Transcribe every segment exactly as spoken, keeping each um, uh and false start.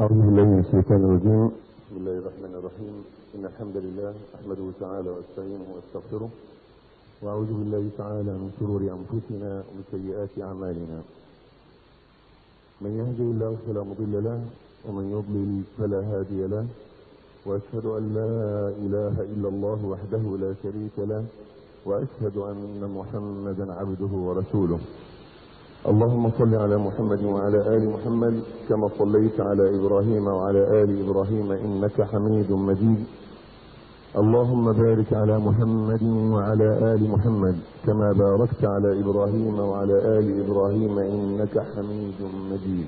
أعوذ بالله من الشيطان الرجيم. بسم الله الرحمن الرحيم. إن الحمد لله أحمده تعالى وأستعينه وأستغفره، وأعوذ بالله تعالى من شرور أنفسنا ومن سيئات أعمالنا. من يهده الله فلا مضل له، ومن يضلل فلا هادي له، وأشهد أن لا إله إلا الله وحده لا شريك له، وأشهد أن محمدا عبده ورسوله. اللهم صل على محمد وعلى آل محمد كما صليت على إبراهيم وعلى آل إبراهيم إنك حميد مجيد. اللهم بارك على محمد وعلى آل محمد كما باركت على إبراهيم وعلى آل إبراهيم إنك حميد مجيد.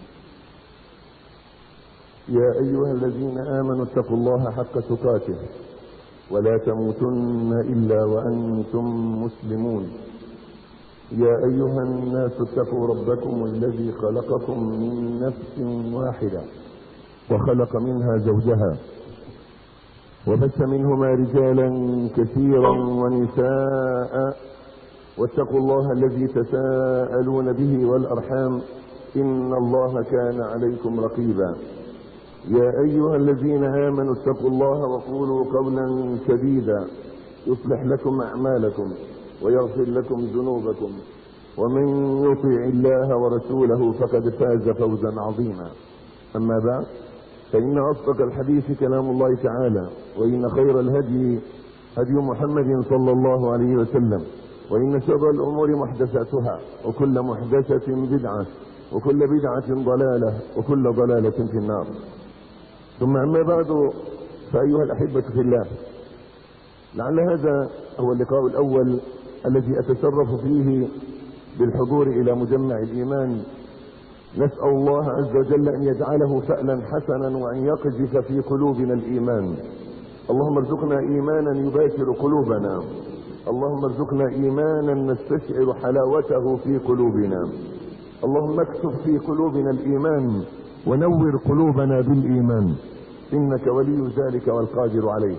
يا أيها الذين آمنوا اتقوا الله حق تقاته ولا تموتن إلا وأنتم مسلمون. يا أيها الناس اتقوا ربكم الذي خلقكم من نفس واحدة وخلق منها زوجها وبث منهما رجالا كثيرا ونساء، واتقوا الله الذي تساءلون به والأرحام إن الله كان عليكم رقيبا. يا أيها الذين آمنوا اتقوا الله وقولوا قولا سديدا يصلح لكم أعمالكم ويغفر لكم ذنوبكم، ومن يطع الله ورسوله فقد فاز فوزا عظيما. أما بعد، فإن أصدق الحديث كلام الله تعالى، وإن خير الهدي هدي محمد صلى الله عليه وسلم، وإن شر الأمور محدثاتها، وكل محدثة بدعة، وكل بدعة ضلالة، وكل ضلالة في النار. ثم أما بعد، فأيها الأحبة في الله، لعل هذا هو اللقاء الأول الذي أتشرف فيه بالحضور إلى مجمع الإيمان. نسأل الله عز وجل أن يجعله فألا حسنا، وأن يقذف في قلوبنا الإيمان. اللهم ارزقنا إيمانا يباشر قلوبنا، اللهم ارزقنا إيمانا نستشعر حلاوته في قلوبنا. اللهم اكتب في قلوبنا الإيمان ونور قلوبنا بالإيمان، إنك ولي ذلك والقادر عليه.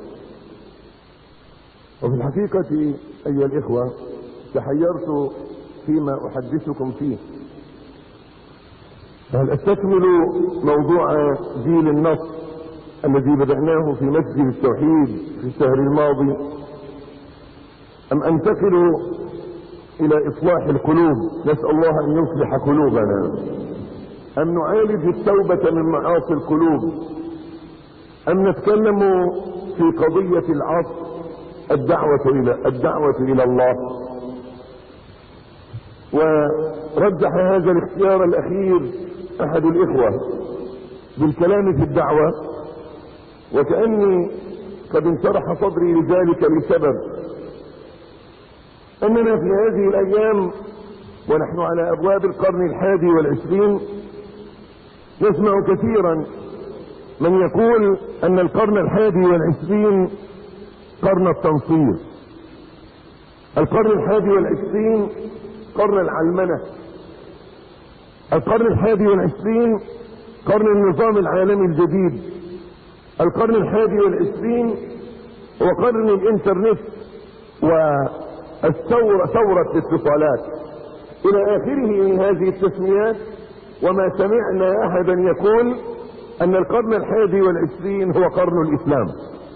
وفي الحقيقة أيها الإخوة، تحيرت فيما أحدثكم فيه، هل أستكمل موضوع جيل النصر الذي بدأناه في مسجد التوحيد في الشهر الماضي، أم أنتقل إلى إصلاح القلوب؟ نسأل الله أن يصلح قلوبنا. أم نعالج التوبة من معاصي القلوب؟ أم نتكلم في قضية العصر، الدعوة إلى الدعوة إلى الله؟ ورجح هذا الاختيار الأخير أحد الإخوة بالكلام في الدعوة، وكأني قد انشرح صدري لذلك لسبب أننا في هذه الأيام ونحن على أبواب القرن الحادي والعشرين نسمع كثيرا من يقول أن القرن الحادي والعشرين قرن التنصير، القرن الحادي والعشرين قرن العلمنة، القرن الحادي والعشرين قرن النظام العالمي الجديد، القرن الحادي والعشرين هو قرن الانترنت والثورة، ثورة الاتصالات إلى آخره من هذه التسميات. وما سمعنا أحدا يقول أن القرن الحادي والعشرين هو قرن الإسلام،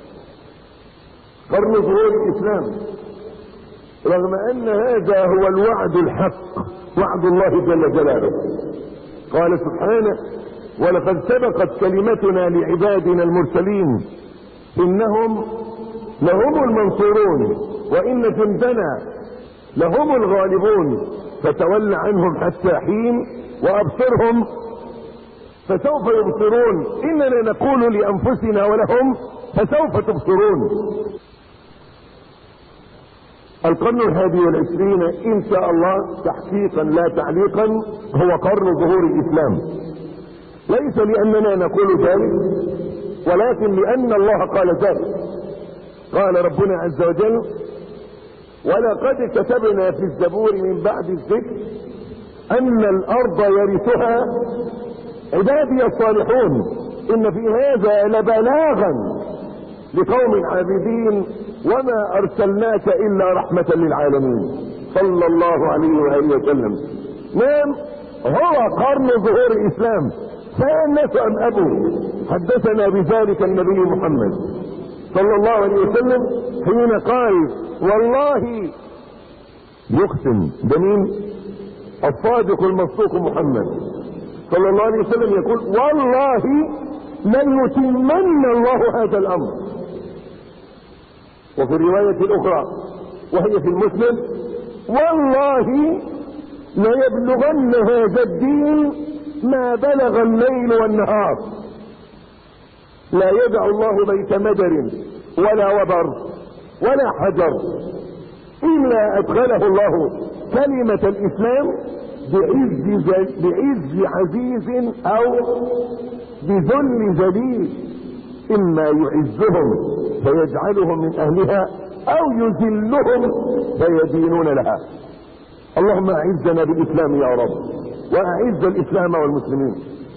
قرن ظهور الإسلام، رغم أن هذا هو الوعد الحق، وعد الله جل جلاله. قال سبحانه: ولقد سبقت كلمتنا لعبادنا المرسلين إنهم لهم المنصورون وإن جندنا لهم الغالبون فتول عنهم حتى حين وأبصرهم فسوف يبصرون إننا نقول لأنفسنا ولهم فسوف تبصرون. القرن الحادي والعشرين إن شاء الله تحقيقا لا تعليقا هو قرن ظهور الإسلام، ليس لأننا نقول ذلك، ولكن لأن الله قال ذلك. قال ربنا عز وجل: ولقد كتبنا في الزبور من بعد الذكر أن الأرض يرثها عبادي الصالحون إن في هذا لبلاغا لقوم عابدين وما أرسلناك إلا رحمة للعالمين. صلى الله عليه وآله وسلم. نعم، هو قرن ظهور الإسلام، أشاء الناس أم أبوا. حدثنا بذلك النبي محمد صلى الله عليه وسلم حين قال والله، يقسم بمين؟ الصادق المصدوق محمد صلى الله عليه وسلم يقول والله لن يتمن الله هذا الأمر. وفي الرواية الأخرى وهي في المسلم والله ليبلغن هذا الدين ما بلغ الليل والنهار، لا يدع الله بيت مدر ولا وبر ولا حجر إلا أدخله الله كلمة الإسلام بعز, بعز عزيز أو بذل ذليل، إما يعزهم فيجعلهم من أهلها أو يذلهم فيدينون لها. اللهم أعزنا بالإسلام يا رب، وأعز الإسلام والمسلمين.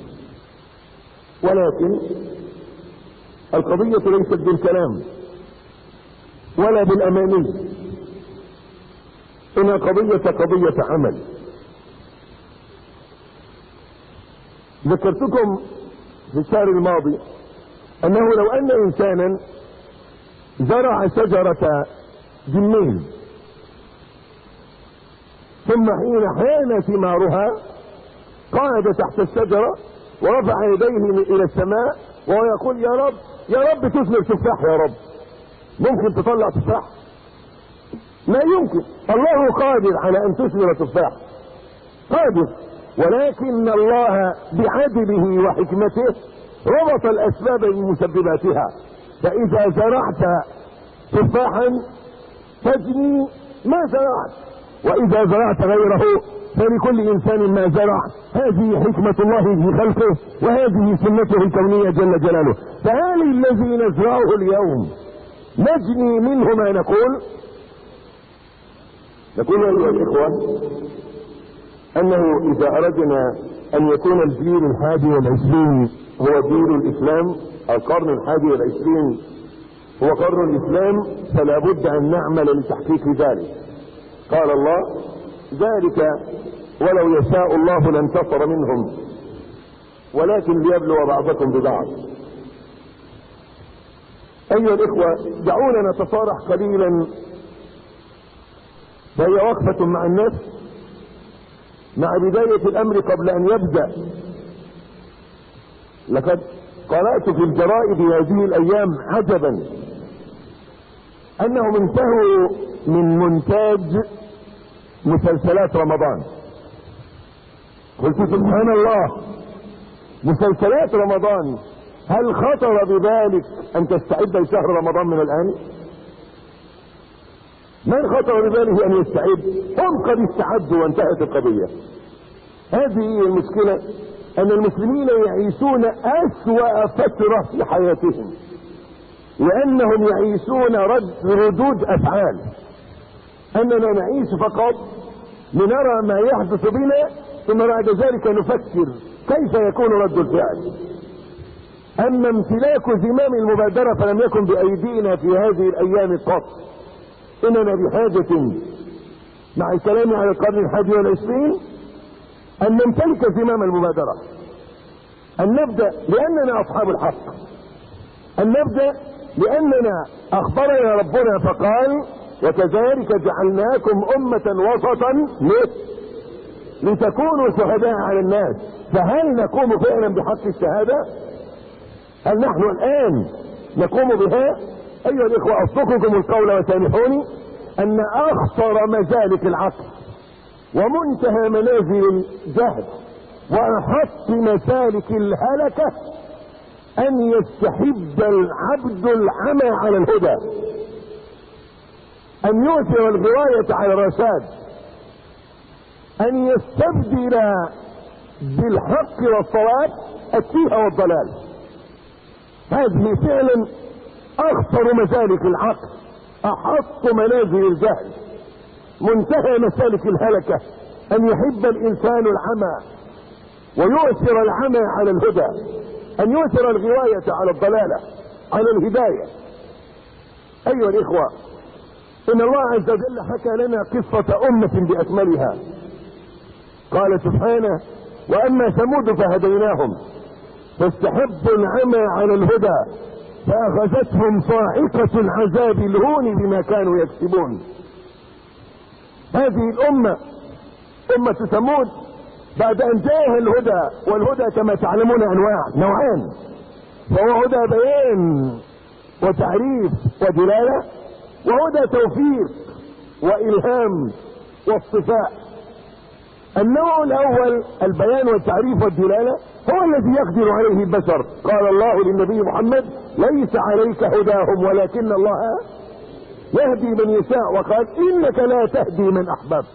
ولكن القضية ليست بالكلام ولا بالأماني، إنها قضية قضية عمل. ذكرتكم في الشهر الماضي أنه لو أن إنسانا زرع شجرة جميل ثم حين حان ثمارها قعد تحت الشجرة ورفع يديه إلى السماء وهو يقول يا رب يا رب تثمر تفاح، يا رب ممكن تطلع تفاح؟ لا يمكن. الله قادر على أن تثمر تفاح، قادر، ولكن الله بعدله وحكمته ربط الأسباب بمسبباتها. فإذا زرعت تفاحا تجني ما زرعت، وإذا زرعت غيره فلكل إنسان ما زرع. هذه حكمة الله في خلقه، وهذه سنته الكونية جل جلاله. فهل الذي نزرعه اليوم نجني منه ما نقول؟ نقول أيها الإخوة أنه إذا أردنا أن يكون الجيل الحادي والعشرين هو جيل الإسلام، القرن الحادي والعشرين هو قرن الإسلام، فلا بد أن نعمل لتحقيق ذلك. قال الله ذلك ولو يشاء الله لانتصر منهم ولكن ليبلو بعضكم ببعض. أيها الإخوة دعونا نتصارح قليلا، فهي وقفة مع النفس مع بداية الأمر قبل أن يبدأ. لقد قرأت في الجرائد هذه الأيام عجبا أنهم انتهوا من مونتاج مسلسلات رمضان. قلت سبحان الله، مسلسلات رمضان، هل خطر ببالك أن تستعد لشهر رمضان من الآن؟ من خطر بباله أن يستعد؟ هم قد استعدوا وانتهت القضية. هذه المشكلة، أن المسلمين يعيشون أسوأ فترة في حياتهم، لأنهم يعيشون رد ردود أفعال. أننا نعيش فقط لنرى ما يحدث بنا ثم بعد ذلك نفكر كيف يكون رد الفعل. أما امتلاك زمام المبادرة فلم يكن بأيدينا في هذه الأيام قط. إننا بحاجة مع الكلام على القرن الحادي والعشرين أن نمتلك زمام المبادرة، أن نبدأ لأننا أصحاب الحق، أن نبدأ لأننا أخبرنا ربنا فقال وكذلك جعلناكم أمة وسطا لتكونوا شهداء على الناس. فهل نقوم فعلا بحق الشهادة؟ هل نحن الآن نقوم بها؟ أيها الإخوة أصدقكم القول وسامحوني أن أخطر مزالك العقل ومنتهى منازل الجهل وأحط مسالك الهلكة أن يستحب العبد العمى على الهدى، أن يؤثر الغواية على الرشاد، أن يستبدل بالحق والصواب التيه والضلال. هذه فعلا أخطر مسالك العقل، أحط منازل الجهل، منتهى مسالك الهلكة، أن يحب الإنسان العمى ويؤثر العمى على الهدى، أن يؤثر الغواية على الضلالة على الهداية. أيها الإخوة إن الله عز وجل حكى لنا قصة أمة بأكملها. قال سبحانه وأما ثمود فهديناهم فاستحبوا العمى على الهدى فأخذتهم صاعقة العذاب الهون بما كانوا يكسبون. هذه الأمة أمة ثمود بعد أن جاءها الهدى، والهدى كما تعلمون أنواع نوعان، فهو هدى بيان وتعريف ودلالة، وهدى توفيق وإلهام واصطفاء. النوع الأول البيان والتعريف والدلالة هو الذي يقدر عليه البشر. قال الله للنبي محمد: ليس عليك هداهم ولكن الله يهدي من يشاء، وقال: إنك لا تهدي من أحببت.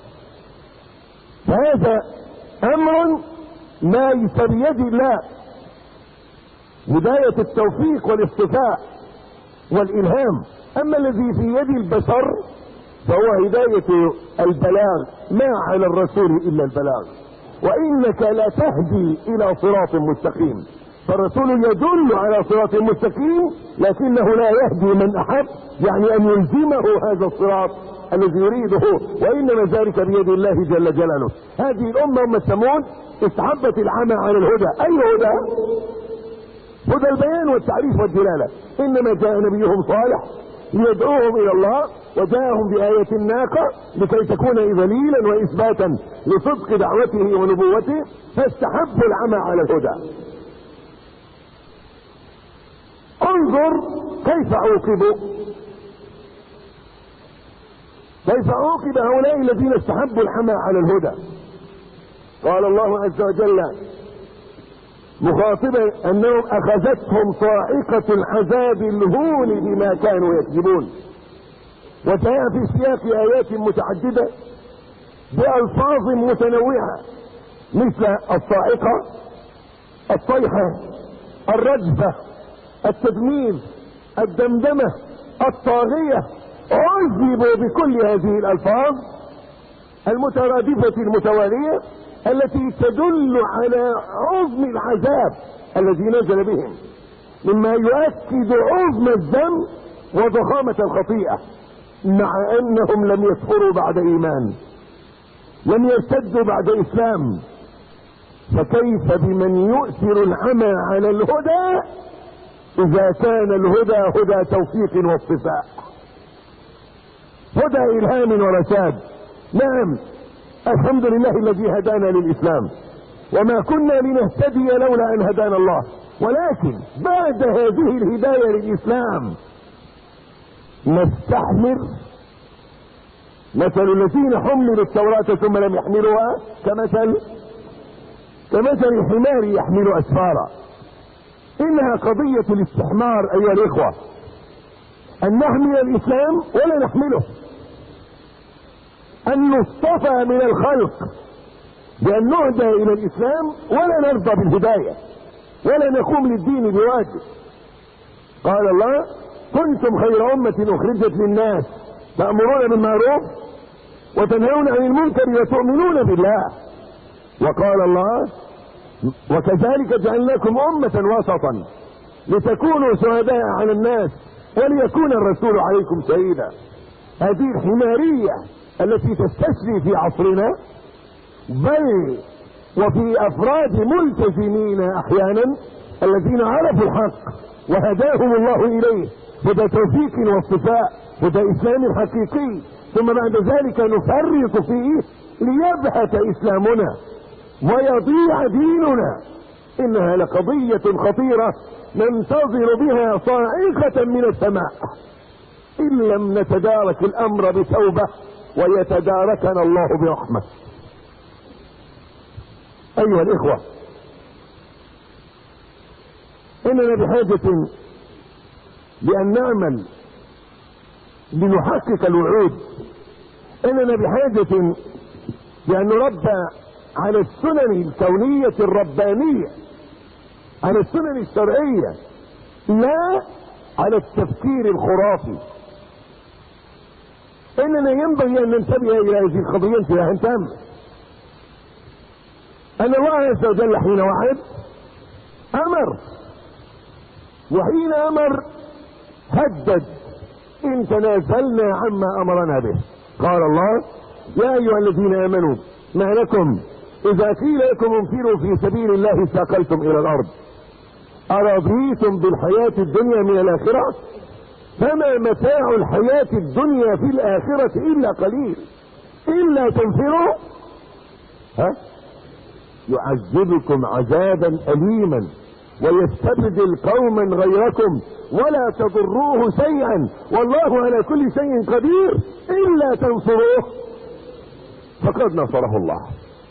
فهذا أمر ليس بيد الله، هداية التوفيق والاصطفاء والإلهام. أما الذي في يد البشر فهو هداية البلاغ، ما على الرسول إلا البلاغ، وإنك لا تهدي إلى صراط مستقيم. فالرسول يدل على صراط مستقيم لكنه لا يهدي من أحب، يعني أن يلزمه هذا الصراط الذي يريده، وإنما ذلك بيد الله جل جلاله. هذه الأمة أمة ثمود استحبت العمى على الهدى. أي هدى؟ هدى البيان والتعريف والدلالة. إنما جاء نبيهم صالح ليدعوهم إلى الله، وجاءهم بآية الناقة لكي تكون دليلا وإثباتا لصدق دعوته ونبوته، فاستحبوا العمى على الهدى. انظر كيف عوقبوا، كيف عوقب هؤلاء الذين استحبوا العمى على الهدى. قال الله عز وجل مخاطبا انهم اخذتهم صاعقة العذاب الهون بما كانوا يكذبون. وجاء في سياق ايات متعددة بألفاظ متنوعة مثل الصاعقة، الصيحة، الرجفة، التدمير، الدمدمة، الطاغية. عذبوا بكل هذه الألفاظ المترادفة المتوالية التي تدل على عظم العذاب الذي نزل بهم، مما يؤكد عظم الذنب وضخامة الخطيئة، مع أنهم لم يكفروا بعد إيمان، لم يرتدوا بعد إسلام. فكيف بمن يؤثر العمى على الهدى إذا كان الهدى هدى توفيق واصطفاء، هدى إلهام ورشاد. نعم، الحمد لله الذي هدانا للإسلام، وما كنا لنهتدي لولا أن هدانا الله. ولكن بعد هذه الهداية للإسلام نستحمل مثل الذين حملوا التوراة ثم لم يحملوها كمثل كمثل الحمار يحمل أسفارا. إنها قضية الاستحمار أيها الإخوة، أن نحمل الإسلام ولا نحمله، أن نصطفى من الخلق بأن نهدى إلى الإسلام ولا نرضى بالهداية ولا نقوم للدين بواجب. قال الله: كنتم خير أمة أخرجت للناس تأمرون بالمعروف وتنهون عن المنكر وتؤمنون بالله. وقال الله: وكذلك جعلناكم أمة وسطا لتكونوا شهداء على الناس وليكون الرسول عليكم شهيدا. هذه الحمارية التي تستشري في عصرنا، بل وفي أفراد ملتزمين أحيانا الذين عرفوا الحق وهداهم الله إليه، هدى توفيق واصطفاء، هدى إسلام حقيقي، ثم بعد ذلك نفرط فيه ليبهت إسلامنا ويضيع ديننا. إنها لقضية خطيرة ننتظر بها صاعقة من السماء إن لم نتدارك الأمر بتوبة ويتداركنا الله برحمة. أيها الإخوة، إننا بحاجة لأن نعمل لنحقق الوعود. إننا بحاجة لأن نربى على السنن الكونية الربانية، على السنن الشرعية، لا على التفكير الخرافي. إننا ينبغي أن ننتبه إلى هذه القضية انتباها تاما، أن الله عز وجل حين وعد أمر، وحين أمر هدد إن تنازلنا عما أمرنا به. قال الله: يا أيها الذين آمنوا ما لكم إذا قيل لكم انفروا في سبيل الله ثاقلتم إلى الأرض أرضيتم بالحياة الدنيا من الآخرة؟ فما متاع الحياة الدنيا في الآخرة إلا قليل. إلا تنفروا ها يعذبكم عذابا أليما ويستبدل قوما غيركم ولا تضروه شيئا والله على كل شيء قدير. إلا تنصروه فقد نصره الله.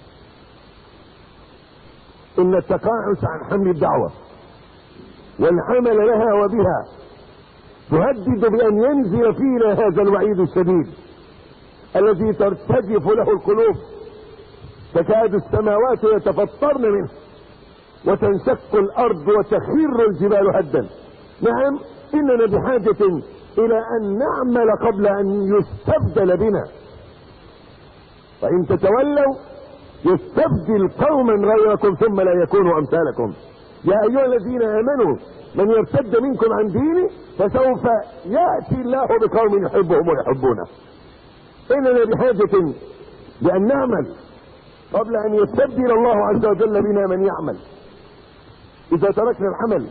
إن التقاعس عن حمل الدعوة والعمل لها وبها تهدد بأن ينزل فينا هذا الوعيد الشديد الذي ترتجف له القلوب، تكاد السماوات يتفطرن منه وتنشق الأرض وتخر الجبال هدا. نعم، إننا بحاجة إلى أن نعمل قبل أن يستبدل بنا. فإن تتولوا يستبدل قوما غيركم ثم لا يكونوا أمثالكم. يا أيها الذين آمنوا من يرتد منكم عن دينه فسوف يأتي الله بقوم يحبهم ويحبونه. إننا بحاجة بأن نعمل قبل أن يستبدل الله عز وجل بنا من يعمل. إذا تركنا العمل،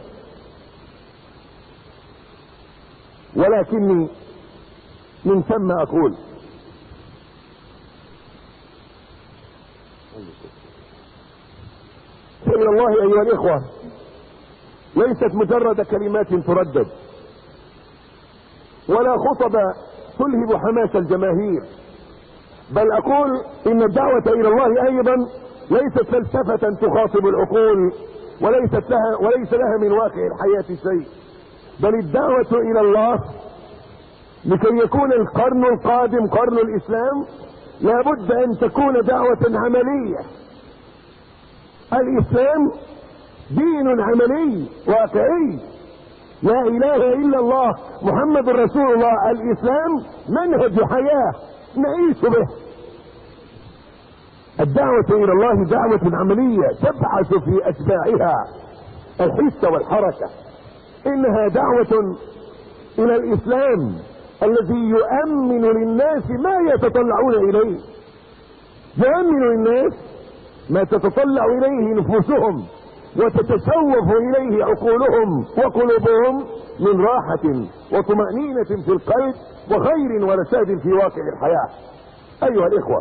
ولكني من ثم أقول إلى الله أيها الإخوة ليست مجرد كلمات تردد ولا خطب تلهب حماس الجماهير، بل أقول إن الدعوة إلى الله أيضا ليست فلسفة تخاطب العقول وليست لها وليس لها من واقع الحياة شيء، بل الدعوة إلى الله لكي يكون القرن القادم قرن الإسلام لابد أن تكون دعوة عملية. الإسلام دين عملي واقعي، لا إله إلا الله محمد رسول الله. الإسلام منهج حياة نعيش به. الدعوة إلى الله دعوة عملية تبعث في أتباعها الحس والحركة. إنها دعوة إلى الإسلام الذي يؤمن للناس ما يتطلعون إليه، يؤمن للناس ما تتطلع إليه نفوسهم وتتسوف إليه عقولهم وقلوبهم من راحة وطمأنينة في القلب وخير ورشاد في واقع الحياة. أيها الإخوة،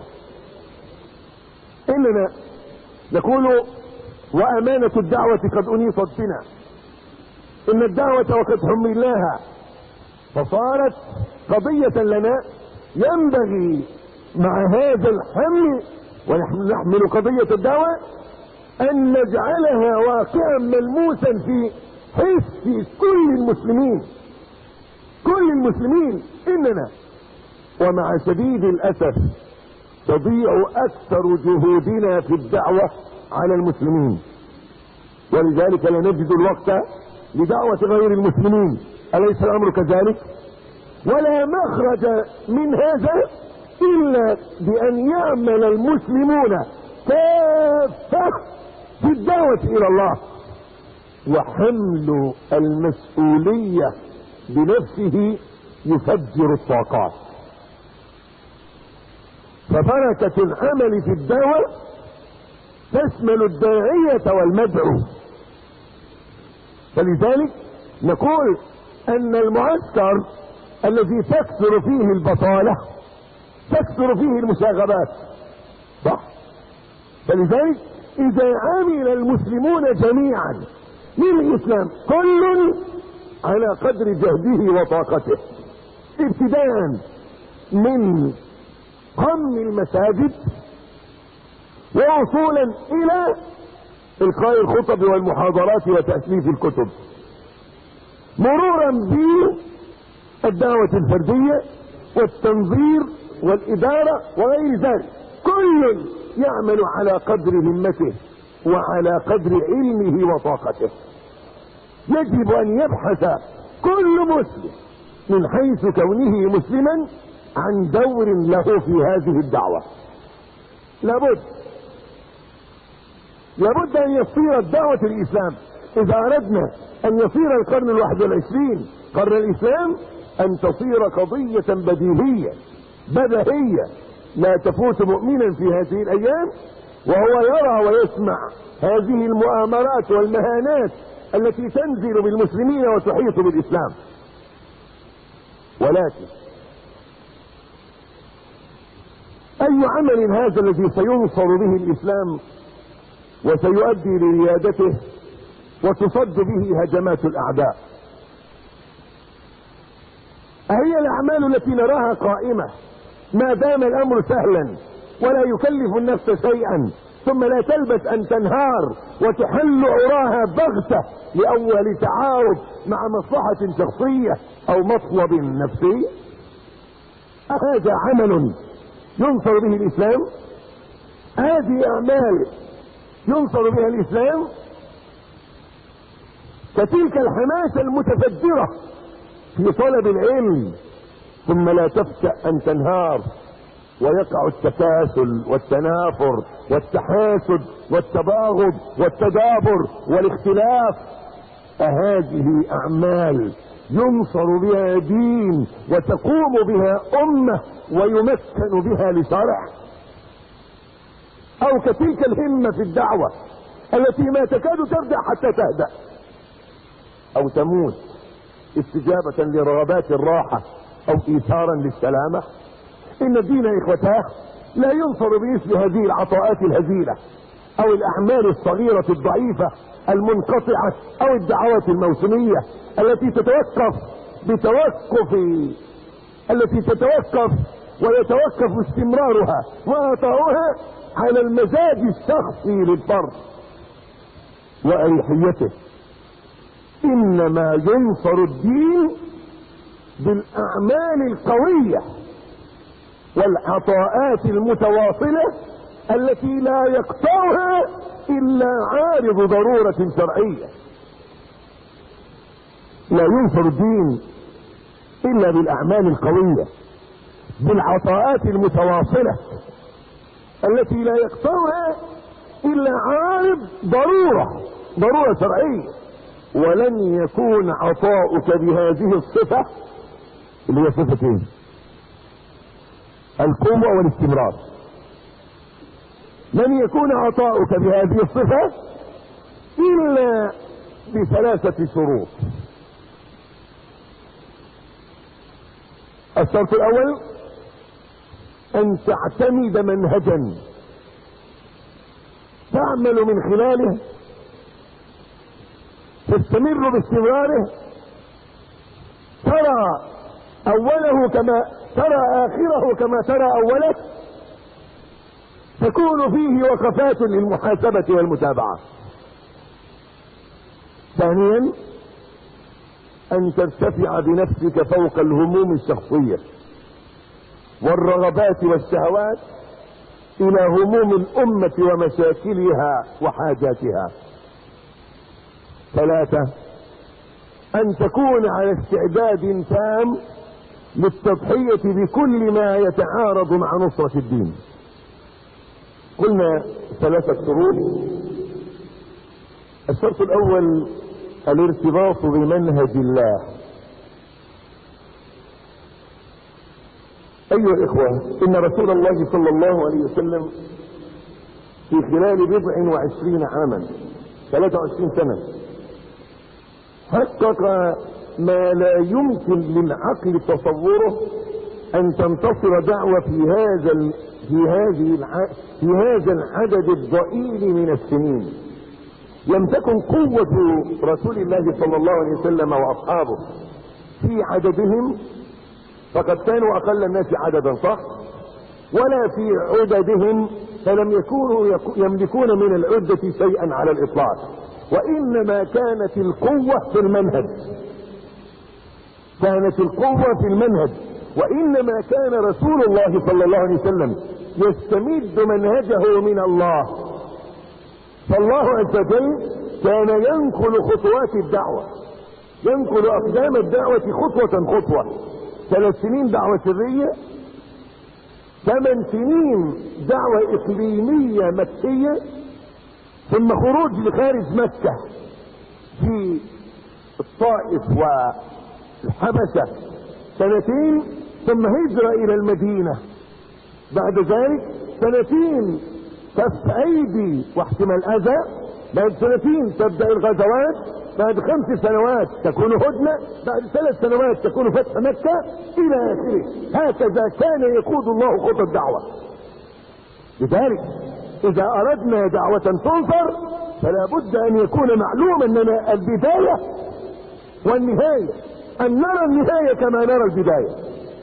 إننا نقول وأمانة الدعوة قد أنيطت بنا. إن الدعوة وقد حملناها فصارت قضية لنا، ينبغي مع هذا الحمل ونحن نحمل قضية الدعوة أن نجعلها واقعا ملموسا في حس كل المسلمين كل المسلمين. إننا ومع شديد الأسف تضيع أكثر جهودنا في الدعوة على المسلمين، ولذلك لا نجد الوقت لدعوة غير المسلمين. أليس الأمر كذلك؟ ولا مخرج من هذا إلا بأن يعمل المسلمون كافة في الدعوة إلى الله، وحمل المسؤولية بنفسه يفجر الطاقات. فبركة العمل في الدعوة تشمل الداعية والمدعو. فلذلك نقول أن المعسكر الذي تكثر فيه البطالة تكثر فيه المشاغبات، صح؟ فلذلك إذا عمل المسلمون جميعا للإسلام كل على قدر جهده وطاقته، ابتداء من قم المساجد ووصولا إلى إلقاء الخطب والمحاضرات وتأليف الكتب، مرورا بالدعوة الفردية والتنظير والإدارة وغير ذلك، كل يعمل على قدر همته وعلى قدر علمه وطاقته. يجب أن يبحث كل مسلم من حيث كونه مسلما عن دور له في هذه الدعوة. لابد لابد أن يصير الدعوة الإسلام، إذا أردنا أن يصير القرن الواحد والعشرين قرن الإسلام، أن تصير قضية بديهية بديهية لا تفوت مؤمنا في هذه الأيام وهو يرى ويسمع هذه المؤامرات والمهانات التي تنزل بالمسلمين وتحيط بالإسلام. ولكن أي عمل هذا الذي سينصر به الإسلام وسيؤدي لريادته وتصد به هجمات الأعداء؟ أهي الأعمال التي نراها قائمة ما دام الأمر سهلا ولا يكلف النفس شيئا، ثم لا تلبث أن تنهار وتحل عراها بغتة لأول تعارض مع مصلحة شخصية أو مطلب نفسي؟ هذا عمل ينصر به الإسلام؟ هذه أعمال ينصر بها الإسلام؟ كتلك الحماسة المتفجرة في طلب العلم ثم لا تفتأ أن تنهار ويقع التكاسل والتنافر والتحاسد والتباغض والتدابر والاختلاف. أهذه أعمال ينصر بها دين وتقوم بها أمة ويمكن بها لشرع؟ أو كتلك الهمة في الدعوة التي ما تكاد تبدأ حتى تهدأ أو تموت استجابة لرغبات الراحة أو إيثارا للسلامة؟ إن الدين يا إخوتاه لا ينصر بمثل هذه العطاءات الهزيلة أو الأعمال الصغيرة الضعيفة المنقطعة أو الدعوات الموسمية التي تتوقف بتوقف التي تتوقف ويتوقف استمرارها وعطاؤها على المزاج الشخصي للفرد وأريحيته. إنما ينصر الدين بالأعمال القوية والعطاءات المتواصلة التي لا يقطعها إلا عارض ضرورة شرعية. لا ينصر الدين إلا بالأعمال القوية بالعطاءات المتواصلة التي لا يقطعها إلا عارض ضرورة ضرورة شرعية. ولن يكون عطاؤك بهذه الصفة اللي هي صفتين: القوة والاستمرار. لن يكون عطاؤك بهذه الصفة إلا بثلاثة شروط. الشرط الأول أن تعتمد منهجا تعمل من خلاله تستمر باستمراره، ترى أوله كما ترى آخره كما ترى أوله، تكون فيه وقفات للمحاسبة والمتابعة. ثانيا أن ترتفع بنفسك فوق الهموم الشخصية والرغبات والشهوات إلى هموم الأمة ومشاكلها وحاجاتها. ثلاثة أن تكون على استعداد تام للتضحية بكل ما يتعارض مع نصرة الدين. قلنا ثلاثة شروط. الشرط الأول الارتباط بمنهج الله. أيها الإخوة، إن رسول الله صلى الله عليه وسلم في خلال بضع وعشرين عاما ثلاثة وعشرين سنة حقق ما لا يمكن للعقل تصوره أن تنتصر دعوة في هذا في هذه في هذا العدد الضئيل من السنين. لم تكن قوة رسول الله صلى الله عليه وسلم وأصحابه في عددهم، فقد كانوا أقل الناس عددا صح، ولا في عددهم، فلم يكونوا يملكون من العدة شيئا على الإطلاق، وإنما كانت القوة في المنهج. كانت القوة في المنهج وإنما كان رسول الله صلى الله عليه وسلم يستمد منهجه من الله. فالله عز وجل كان ينقل خطوات الدعوة، ينقل أقدام الدعوة خطوة خطوة. ثلاث سنين دعوة سرية، ثمان سنين دعوة إقليمية مكية، ثم خروج لخارج مكة في الطائف والحبشة سنتين، ثم هجرة إلى المدينة. بعد ذلك سنتين كف أيدي واحتمال أذى، بعد سنتين تبدأ الغزوات، بعد خمس سنوات تكون هدنة، بعد ثلاث سنوات تكون فتح مكة الى اخره. هكذا كان يقود الله خطى الدعوة. لذلك اذا اردنا دعوة تنصر فلا بد ان يكون معلوما لنا البداية والنهاية، ان نرى النهاية كما نرى البداية.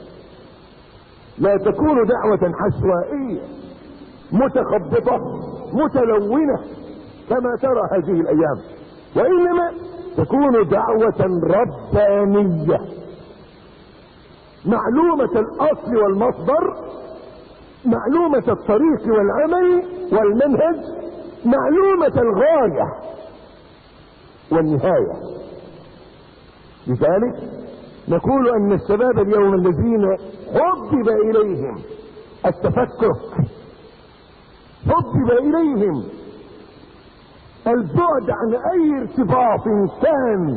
لا تكون دعوة عشوائية متخبطة متلونة كما ترى هذه الايام، وانما تكون دعوة ربانية معلومة الاصل والمصدر، معلومة الطريق والعمل والمنهج، معلومة الغاية والنهاية. لذلك نقول ان الشباب اليوم الذين حبب اليهم التفكك، حبب اليهم البعد عن اي ارتباط كان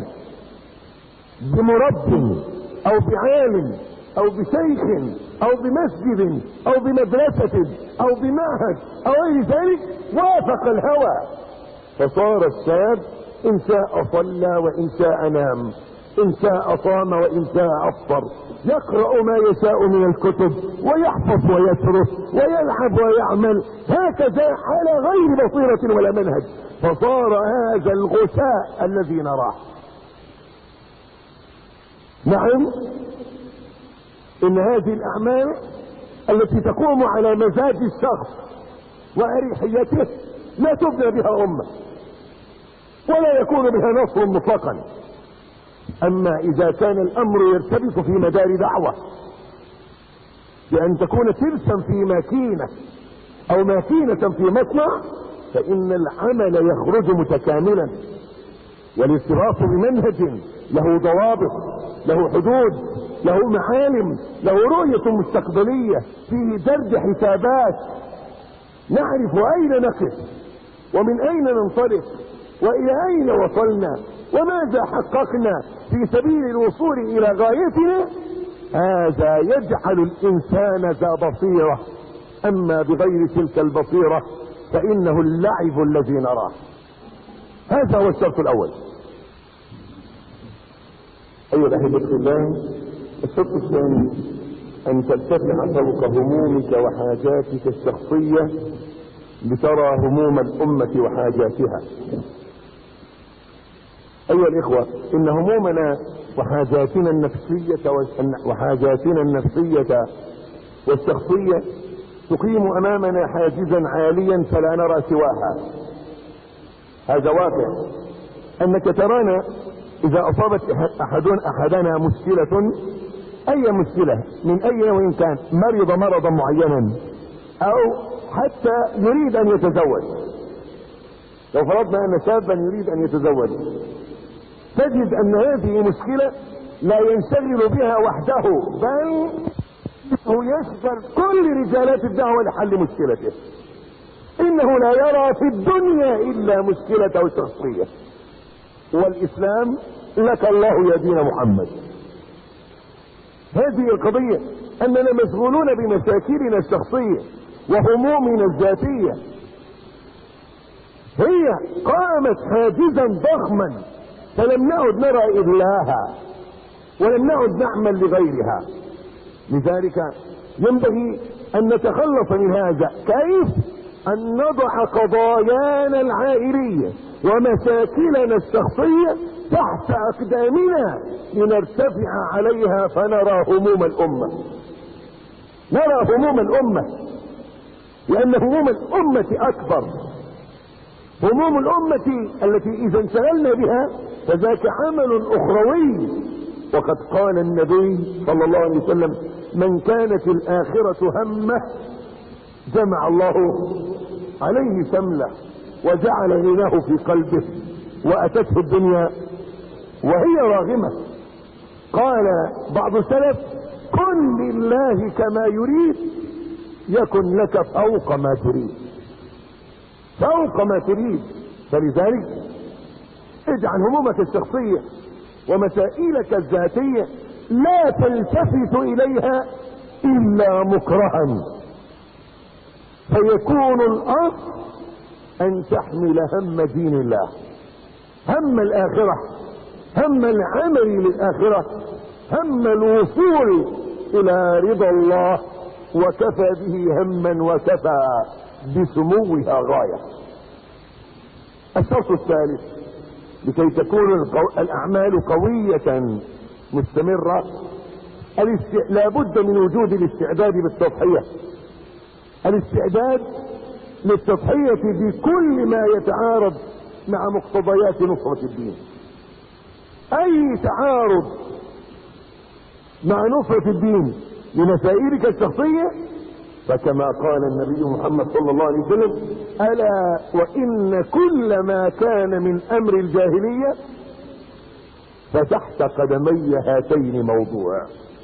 بمرب او بعالم او بشيخ او بمسجد او بمدرسة او بمعهد او غير ذلك، وافق الهوى، فصار الشاب ان شاء صلى وان شاء نام، ان شاء صام وان شاء افطر، يقرأ ما يشاء من الكتب ويحفظ ويترك ويلعب ويعمل، هكذا على غير بصيرة ولا منهج. فصار هذا الغثاء الذي نراه. نعم، ان هذه الاعمال التي تقوم على مزاج الشخص واريحيته لا تبنى بها امة ولا يكون بها نصر مطلقا. اما اذا كان الامر يرتبط في مدار دعوة بان تكون ترسا في ماكينة او ماكينة في مصنع، فان العمل يخرج متكاملا، والارتباط بمنهج له ضوابط، له حدود، له معالم، له رؤية مستقبلية، فيه درج حسابات، نعرف اين نقف ومن اين ننطلق والى اين وصلنا وماذا حققنا في سبيل الوصول الى غايتنا. هذا يجعل الانسان ذا بصيرة. اما بغير تلك البصيرة فانه اللعب الذي نراه. هذا هو الشرط الاول. ايها الاحبة في الله، الشرط الثاني ان ترتفع فوق همومك وحاجاتك الشخصية لترى هموم الامة وحاجاتها. ايها الاخوة، ان همومنا وحاجاتنا النفسية وحاجاتنا النفسية والشخصية تقيم امامنا حاجزا عاليا فلا نرى سواها. هذا واقع. انك ترانا اذا اصابت احد احدنا مشكلة، اي مشكلة من اي نوع كان، مرض مرضا معينا او حتى يريد ان يتزوج، لو فرضنا ان شابا يريد ان يتزوج، تجد ان هذه مشكلة لا ينشغل بها وحده، بل هو يشغل كل رجالات الدعوة لحل مشكلته. انه لا يرى في الدنيا الا مشكلته الشخصية. والاسلام لك الله يا دين محمد. هذه القضية، اننا مشغولون بمشاكلنا الشخصية وهمومنا الذاتية، هي قامت حاجزا ضخما، فلم نعد نرى إغلاها ولم نعد نعمل لغيرها. لذلك ينبغي ان نتخلص من هذا. كيف؟ ان نضع قضايانا العائلية ومشاكلنا الشخصية تحت اقدامنا لنرتفع عليها فنرى هموم الامة. نرى هموم الامة، لان هموم الامة اكبر. هموم الامة التي اذا انشغلنا بها فذاك عمل اخروي. وقد قال النبي صلى الله عليه وسلم: من كانت الاخرة همه جمع الله عليه شمله وجعل غناه في قلبه واتته الدنيا وهي راغمة. قال بعض السلف: كن لله كما يريد يكن لك فوق ما تريد، فوق ما تريد. فلذلك اجعل همومك الشخصية ومسائلك الذاتية لا تلتفت اليها الا مكرها، فيكون الاصل ان تحمل هم دين الله. هم الآخرة، هم العمل للآخرة، هم الوصول إلى رضا الله، وكفى به هما وكفى بسموها غاية. الشرط الثالث لكي تكون الأعمال قوية مستمرة، الاست... لابد من وجود الاستعداد بالتضحية، الاستعداد للتضحية بكل ما يتعارض مع مقتضيات نصرة الدين. اي تعارض مع نصرة الدين لمسائلك الشخصية، فكما قال النبي محمد صلى الله عليه وسلم: ألا وإن كل ما كان من أمر الجاهلية فتحت قدمي هاتين موضوع.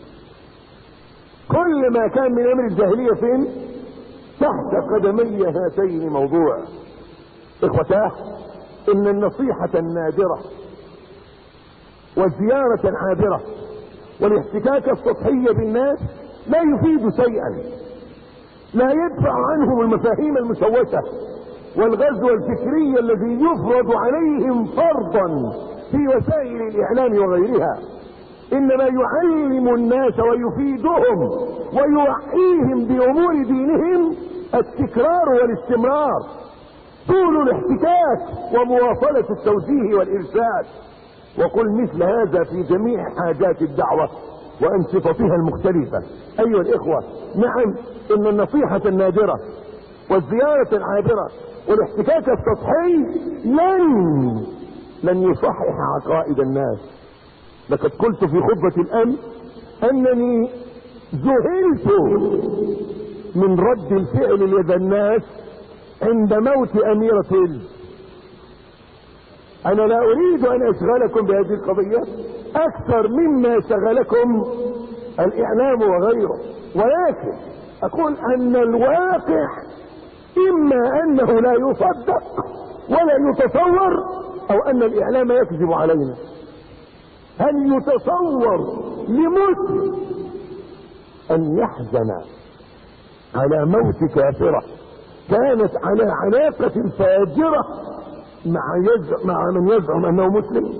كل ما كان من أمر الجاهلية فين؟ تحت قدمي هاتين موضوع. إخوتاه، إن النصيحة النادرة والزيارة العابرة والاحتكاك السطحي بالناس لا يفيد شيئا، لا يدفع عنهم المفاهيم المشوشة والغزو الفكري الذي يفرض عليهم فرضا في وسائل الإعلام وغيرها، إنما يعلم الناس ويفيدهم ويوحيهم بأمور دينهم التكرار والاستمرار، طول الاحتكاك ومواصلة التوجيه والإرشاد. وقل مثل هذا في جميع حاجات الدعوة وأنشطتها المختلفة. أيها الإخوة، نعم، إن النصيحة النادرة والزيارة العابرة والاحتكاك السطحي لن لن يصحح عقائد الناس. لقد قلت في خطبة الأمس أنني ذهلت من رد الفعل لدى الناس عند موت أميرة هيل. أنا لا أريد أن أشغلكم بهذه القضية أكثر مما شغلكم الإعلام وغيره، ولكن أقول أن الواقع إما أنه لا يصدق ولا يتصور، أو أن الإعلام يكذب علينا. هل يتصور لمسلم أن يحزن على موت كافرة كانت على علاقة فاجرة مع يزعم مع من يزعم أنه مسلم؟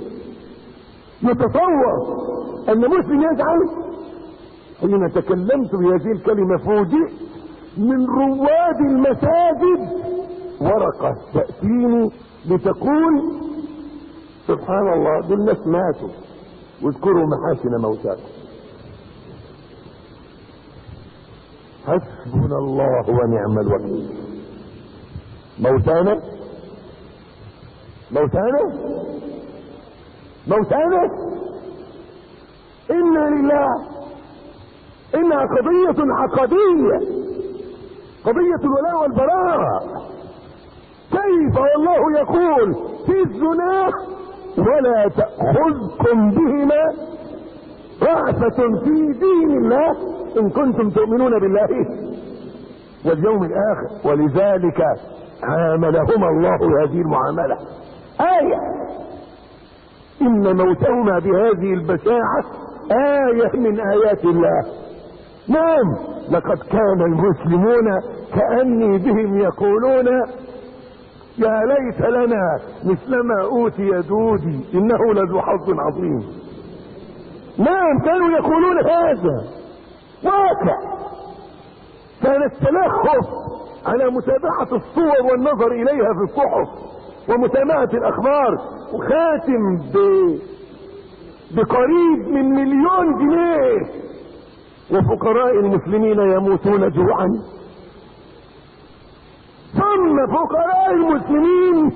يتصور أن مسلم يزعل؟ حين تكلمت بهذه الكلمة فوجئت من رواد المساجد ورقة تأتيني لتقول: سبحان الله، دول ناس ماتوا واذكروا محاسن موتاكم. حسبنا الله ونعم الوكيل. موتانا موتانا موتانا إنا لله. إنها قضية عقدية، قضية الولاء والبراء. كيف والله يقول في الزنا: ولا تأخذكم بهما رأفة في دين الله إن كنتم تؤمنون بالله واليوم الآخر. ولذلك عاملهما الله هذه المعاملة. آية إن موتهما بهذه البشاعة آية من آيات الله. نعم، لقد كان المسلمون كأني بهم يقولون: يا ليت لنا مثلما أوتي دودي إنه لذو حظ عظيم. نعم، كانوا يقولون هذا واقع. كان التلخص على متابعة الصور والنظر إليها في الصحف ومتابعة الأخبار، وخاتم ب... بقريب من مليون جنيه، وفقراء المسلمين يموتون جوعا. ثم فقراء المسلمين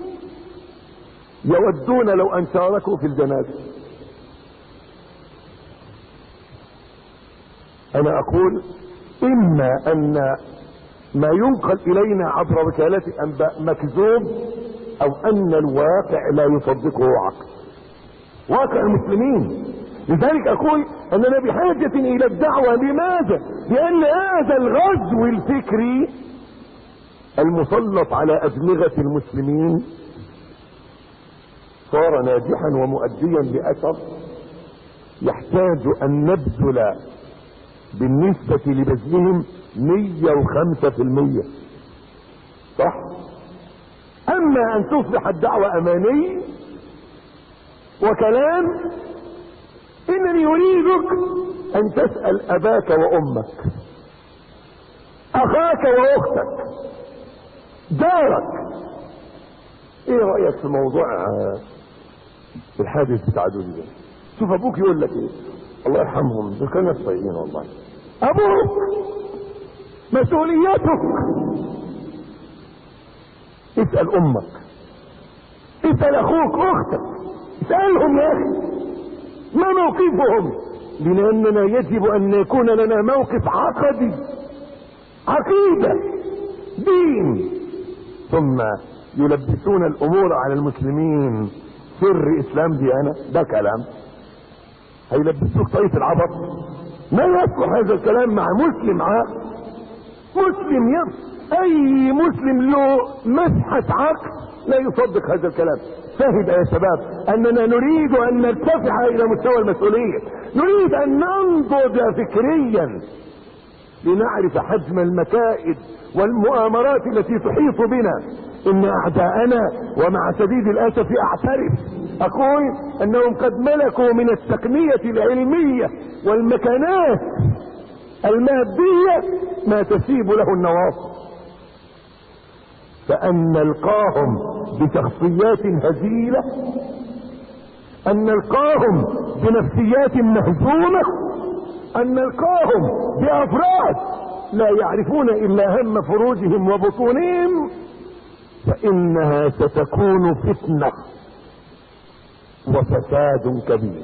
يودون لو أن شاركوا في الجنازة. أنا أقول: إما أن ما ينقل إلينا عبر وكالات أنباء مكذوب، أو أن الواقع لا يصدقه عقل، واقع المسلمين. لذلك أقول أننا بحاجة إلى الدعوة. لماذا؟ لأن هذا الغزو الفكري المسلط على أدمغة المسلمين صار ناجحا ومؤديا بأثر، يحتاج أن نبذل بالنسبة لبذلهم مية وخمسة في المية. صح؟ أما أن تصبح الدعوة أماني وكلام. انني اريدك ان تسأل اباك وامك، اخاك واختك، جارك، ايه رأيك في موضوع الحادث بتاع دول ده؟ شوف ابوك يقول لك ايه، الله يرحمهم دول كانوا ناس طيبين والله. ابوك مسؤوليتك. اسأل امك، اسأل اخوك اختك، اسألهم يا اخي ما موقفهم، لاننا يجب ان يكون لنا موقف عقدي، عقيدة، دين. ثم يلبسون الامور على المسلمين سر اسلام ديانة، ده كلام هيلبسوك طريقة العبط. ما يصلح هذا الكلام مع مسلم عاقل. مسلم يصلح، اي مسلم له مسحة عقل لا يصدق هذا الكلام. شاهد يا شباب اننا نريد ان نرتفع الى مستوى المسؤولية، نريد ان ننضج فكريا لنعرف حجم المكائد والمؤامرات التي تحيط بنا. ان اعداءنا، ومع شديد الاسف اعترف اقول انهم قد ملكوا من التقنية العلمية والمكانات المادية ما تسيب له النواصب. فان نلقاهم بشخصيات هزيلة، ان نلقاهم بنفسيات مهزومة، ان نلقاهم بافراد لا يعرفون الا هم فروجهم وبطونهم، فانها ستكون فتنة وفساد كبير.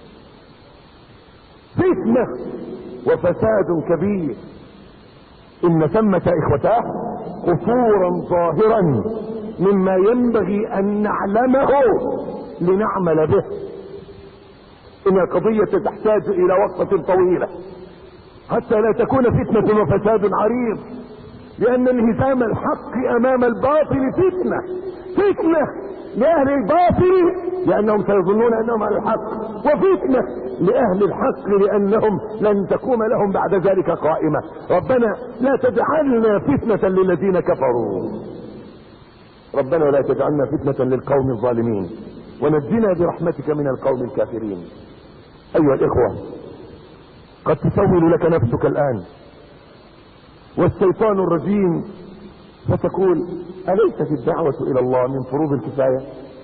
فتنة وفساد كبير. ان ثمة اخوتاه قصورا ظاهرا مما ينبغي ان نعلمه لنعمل به. ان القضية تحتاج الى وقفة طويلة حتى لا تكون فتنة وفساد عريض، لان انهزام الحق امام الباطل فتنة. فتنة لاهل الباطل لانهم سيظنون انهم على الحق، وفتنة لاهل الحق لانهم لن تقوم لهم بعد ذلك قائمة. ربنا لا تجعلنا فتنة للذين كفروا، ربنا لا تجعلنا فتنة للقوم الظالمين، ونجنا برحمتك من القوم الكافرين. ايها الاخوة، قد تسول لك نفسك الان والشيطان الرجيم فتقول أليست الدعوة إلى الله من فروض الكفاية؟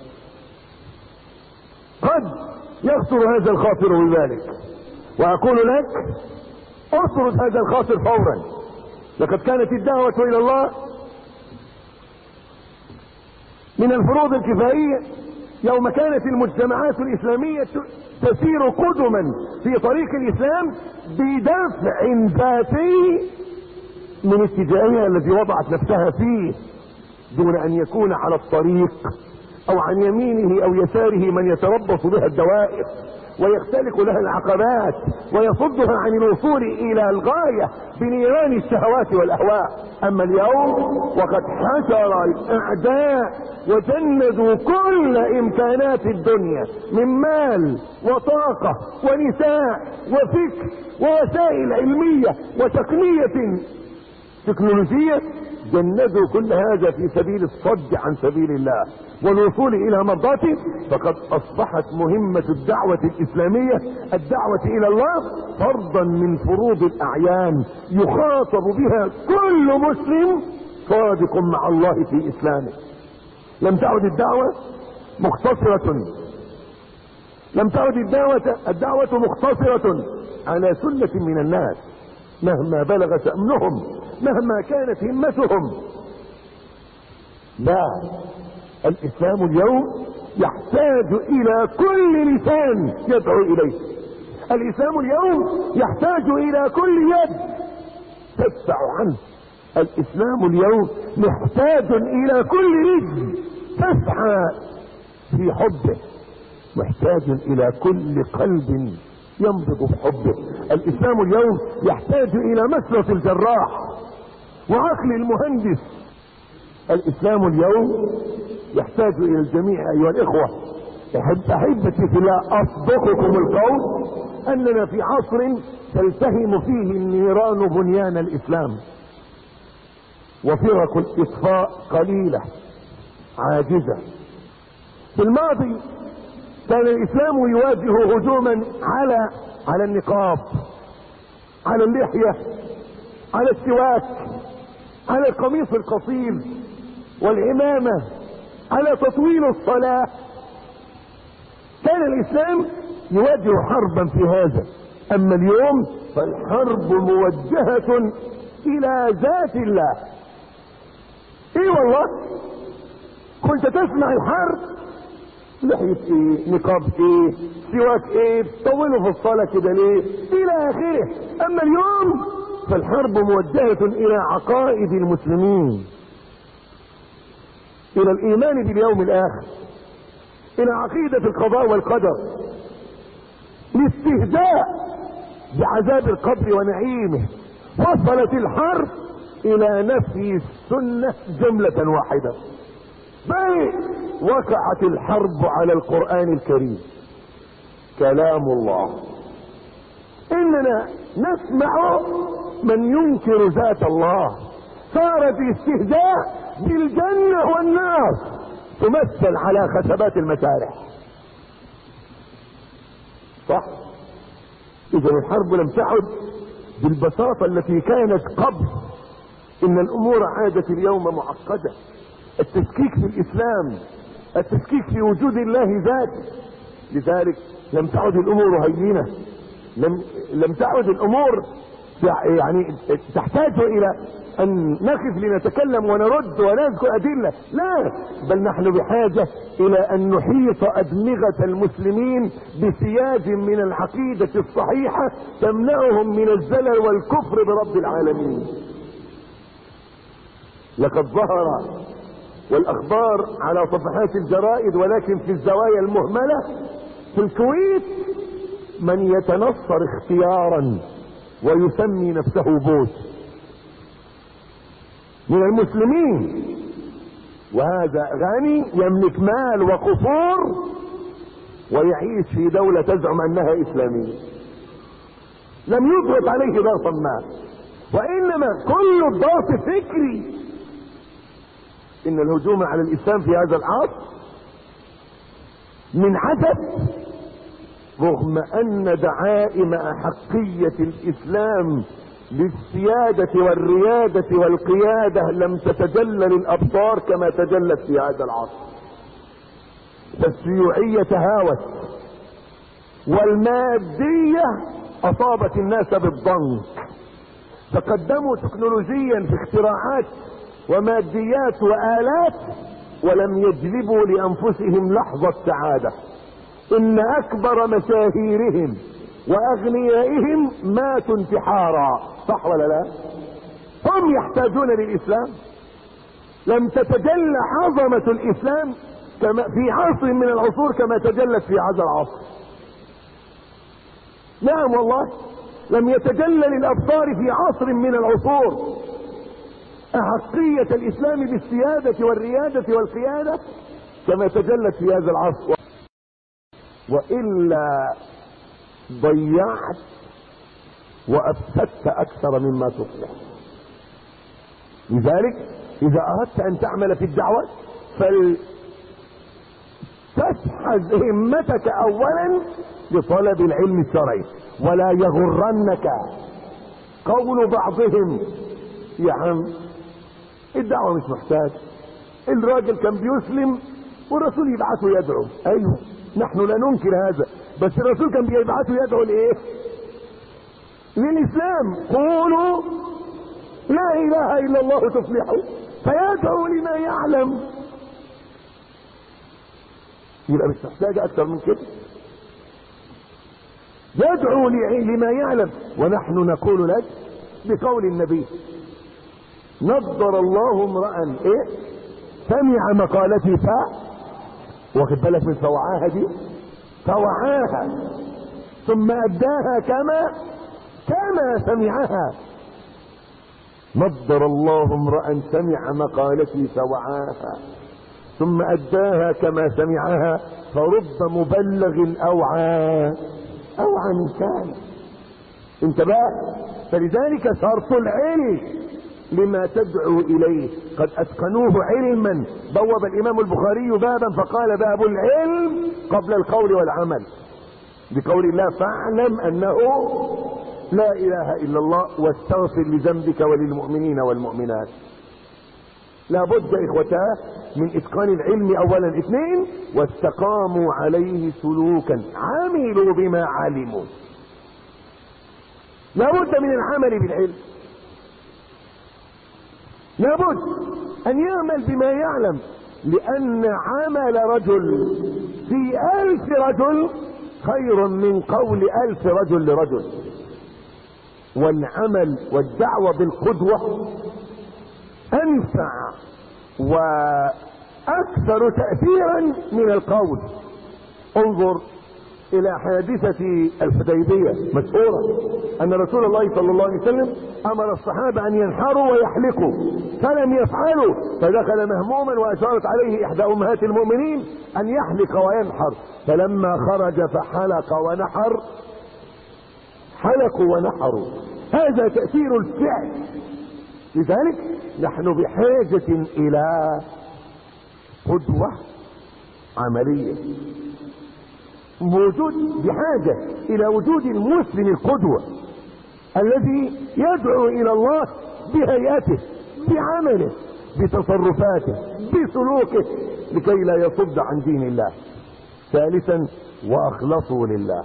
قد يخطر هذا الخاطر بذلك، وأقول لك اطرد هذا الخاطر فورا. لقد كانت الدعوة إلى الله من الفروض الكفائية يوم كانت المجتمعات الإسلامية تسير قدما في طريق الإسلام بدفع ذاتي من اتجاهها الذي وضعت نفسها فيه، دون ان يكون على الطريق او عن يمينه او يساره من يتربص بها الدوائر ويختلق لها العقبات ويصدها عن الوصول الى الغاية بنيران الشهوات والاهواء. اما اليوم وقد حشر الاعداء وجندوا كل امكانات الدنيا من مال وطاقة ونساء وفكر ووسائل علمية وتقنية تكنولوجية، جندوا كل هذا في سبيل الصد عن سبيل الله والوصول الى مرضاته. فقد اصبحت مهمة الدعوة الاسلامية الدعوة الى الله فرضا من فروض الاعيان يخاطب بها كل مسلم صادق مع الله في اسلامه. لم تعد الدعوة مختصرة لم تعد الدعوة الدعوة مختصرة على سلة من الناس مهما بلغ شأنهم، مهما كانت همتهم. لا، الاسلام اليوم يحتاج الى كل لسان يدعو اليه. الاسلام اليوم يحتاج الى كل يد تدفع عنه. الاسلام اليوم محتاج الى كل رجل تسعى في حبه، محتاج الى كل قلب ينبض بحبه. الاسلام اليوم يحتاج الى مسرة الجراح وعقل المهندس. الاسلام اليوم يحتاج الى الجميع. ايها الاخوة احب احبتي في الله، اصدقكم القول اننا في عصر تلتهم فيه النيران بنيان الاسلام، وفرق الاطفاء قليلة عاجزة. في الماضي كان الاسلام يواجه هجوما على على النقاب، على اللحية، على السواك، على القميص القصير والعمامة، على تطويل الصلاة. كان الاسلام يواجه حربا في هذا. اما اليوم فالحرب موجهة الى ذات الله. ايه والله، كنت تسمع الحرب لحية ايه، نقاب ايه، سواك ايه، طولوا في الصلاة كده ليه، الى اخره. اما اليوم فالحرب موجهة الى عقائد المسلمين، الى الايمان باليوم الاخر، الى عقيدة القضاء والقدر، الاستهزاء بعذاب القبر ونعيمه. وصلت الحرب الى نفي السنة جملة واحدة، بل وقعت الحرب على القرآن الكريم كلام الله. اننا نسمع من ينكر ذات الله. صار في استهزاء بالجنة والنار تمثل على خشبات المسارح. صح؟ اذا الحرب لم تعد بالبساطة التي كانت قبل. ان الامور عادت اليوم معقدة. التشكيك في الاسلام، التشكيك في وجود الله ذاته. لذلك لم تعد الامور هينة، لم لم تعد الامور يعني تحتاج الى ان نقف لنتكلم ونرد ونذكر ادله. لا، بل نحن بحاجه الى ان نحيط ادمغه المسلمين بسياج من العقيده الصحيحه تمنعهم من الزلل والكفر برب العالمين. لقد ظهر والاخبار على صفحات الجرائد ولكن في الزوايا المهمله في الكويت من يتنصر اختيارا ويسمي نفسه بوت من المسلمين، وهذا غني يملك مال وقصور ويعيش في دولة تزعم انها اسلامية. لم يضغط عليه ضغطا ما، وانما كل الضغط فكري. ان الهجوم على الاسلام في هذا العصر من عدد، رغم ان دعائم احقية الاسلام للسيادة والريادة والقيادة لم تتجلى للابصار كما تجلت في هذا العصر. فالشيوعية تهاوت، والمادية اصابت الناس بالضنك، تقدموا تكنولوجيا في اختراعات وماديات وآلات ولم يجلبوا لانفسهم لحظة سعادة. ان اكبر مشاهيرهم واغنيائهم ماتوا انتحارا. صح ولا لا؟ هم يحتاجون للاسلام. لم تتجلى عظمة الاسلام كما في عصر من العصور كما تجلت في هذا العصر. نعم والله، لم يتجلى للابصار في عصر من العصور احقية الاسلام بالسيادة والريادة والقيادة كما تجلت في هذا العصر. وإلا ضيعت وأفسدت أكثر مما تصلح. لذلك إذا أردت أن تعمل في الدعوة فلتسحز همتك أولا لطلب العلم الشرعي، ولا يغرنك قول بعضهم يا عم الدعوة مش محتاج، الراجل كان بيسلم والرسول يبعثه يدعو. أيوه، نحن لا ننكر هذا، بس الرسول كان بيبعثه يدعو لايه؟ للاسلام. قولوا لا اله الا الله تفلحوا، فيدعو لما يعلم. يبقى مش محتاج اكثر من كده، يدعو لما يعلم. ونحن نقول لك بقول النبي: نضر الله امرأ ايه سمع مقالتي فا واخد بالك من فوعاها دي، فوعاها ثم اداها كما كما سمعها. نضر الله امرأ سمع مقالتي فوعاها ثم اداها كما سمعها، فرب مبلغ اوعى اوعى من كان. انت بقى، فلذلك شرط العلم لما تدعو اليه، قد اتقنوه علما. بوب الامام البخاري بابا فقال: باب العلم قبل القول والعمل، بقول الله: فاعلم انه لا اله الا الله واستغفر لذنبك وللمؤمنين والمؤمنات. لابد اخوتاه من اتقان العلم اولا. اثنين: واستقاموا عليه سلوكا، عملوا بما علموا. لابد من العمل بالعلم، لابد ان يعمل بما يعلم، لان عمل رجل في الف رجل خير من قول الف رجل لرجل. والعمل والدعوة بالقدوة انفع واكثر تأثيرا من القول. انظر الى حادثة الحديبية، مشهورة ان رسول الله صلى الله عليه وسلم امر الصحابة ان ينحروا ويحلقوا، فلم يفعلوا، فدخل مهموما واشارت عليه احدى امهات المؤمنين ان يحلق وينحر، فلما خرج فحلق ونحر، حلقوا ونحروا. هذا تأثير الفعل. لذلك نحن بحاجة الى قدوة عملية، وجود بحاجة الى وجود المسلم القدوة الذي يدعو الى الله بهيئته، بعمله، بتصرفاته، بسلوكه، لكي لا يصد عن دين الله. ثالثا: واخلصوا لله.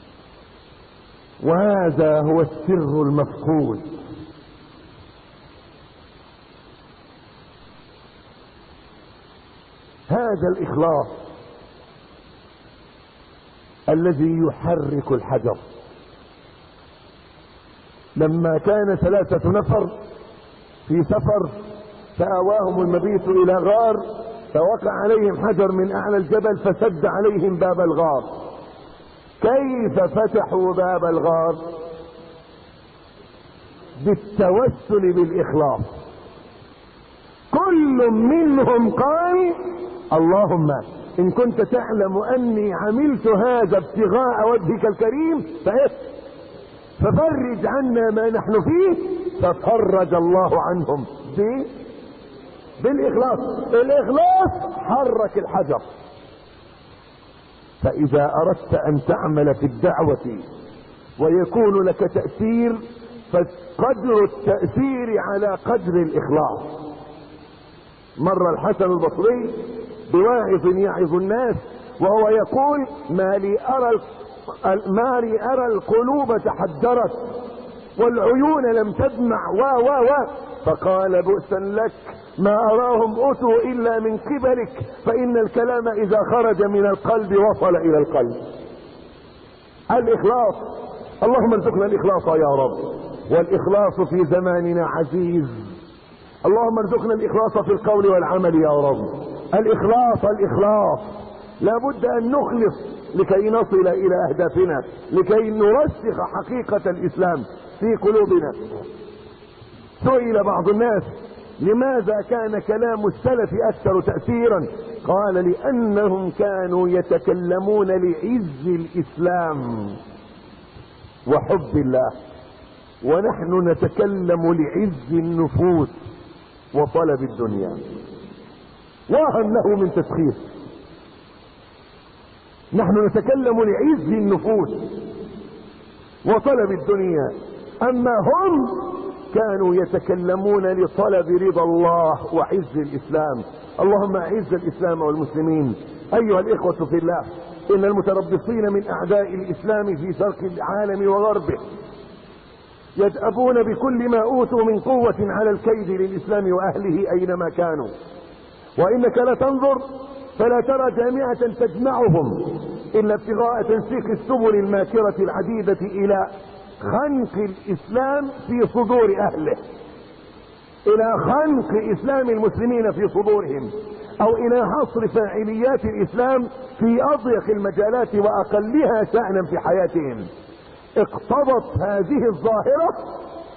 وهذا هو السر المفقود. هذا الاخلاص الذي يحرك الحجر. لما كان ثلاثة نفر في سفر فآواهم المبيت الى غار، فوقع عليهم حجر من اعلى الجبل فسد عليهم باب الغار. كيف فتحوا باب الغار؟ بالتوسل بالاخلاص. كل منهم قال: اللهم ان كنت تعلم اني عملت هذا ابتغاء وجهك الكريم ففرج عنا ما نحن فيه، ففرج الله عنهم بالاخلاص. الاخلاص حرك الحجر. فاذا اردت ان تعمل في الدعوة ويكون لك تأثير، فقدر التأثير على قدر الاخلاص. مر الحسن البصري بواعظ يعظ الناس وهو يقول: ما لي ارى ما لي ارى القلوب تحدرت والعيون لم تدمع و و و فقال: بؤسا لك، ما اراهم اتوا الا من قبلك، فان الكلام اذا خرج من القلب وصل الى القلب. الاخلاص، اللهم ارزقنا الاخلاص يا رب. والاخلاص في زماننا عزيز. اللهم ارزقنا الاخلاص في القول والعمل يا رب. الاخلاص الاخلاص لابد ان نخلص لكي نصل الى اهدافنا، لكي نرسخ حقيقة الاسلام في قلوبنا. سئل بعض الناس: لماذا كان كلام السلف اكثر تأثيرا؟ قال: لانهم كانوا يتكلمون لعز الاسلام وحب الله، ونحن نتكلم لعز النفوس وطلب الدنيا. واهن له من تسخير. نحن نتكلم لعز النفوس وطلب الدنيا، اما هم كانوا يتكلمون لطلب رضا الله وعز الاسلام. اللهم اعز الاسلام والمسلمين. ايها الاخوة في الله، ان المتربصين من اعداء الاسلام في شرق العالم وغربه يدأبون بكل ما اوتوا من قوة على الكيد للاسلام واهله اينما كانوا. وانك لتنظر فلا ترى جامعة تجمعهم الا ابتغاء تنسيق السبل الماكرة العديدة الى خنق الاسلام في صدور اهله، الى خنق اسلام المسلمين في صدورهم، او الى حصر فاعليات الاسلام في اضيق المجالات واقلها شأنا في حياتهم. اقتضت هذه الظاهرة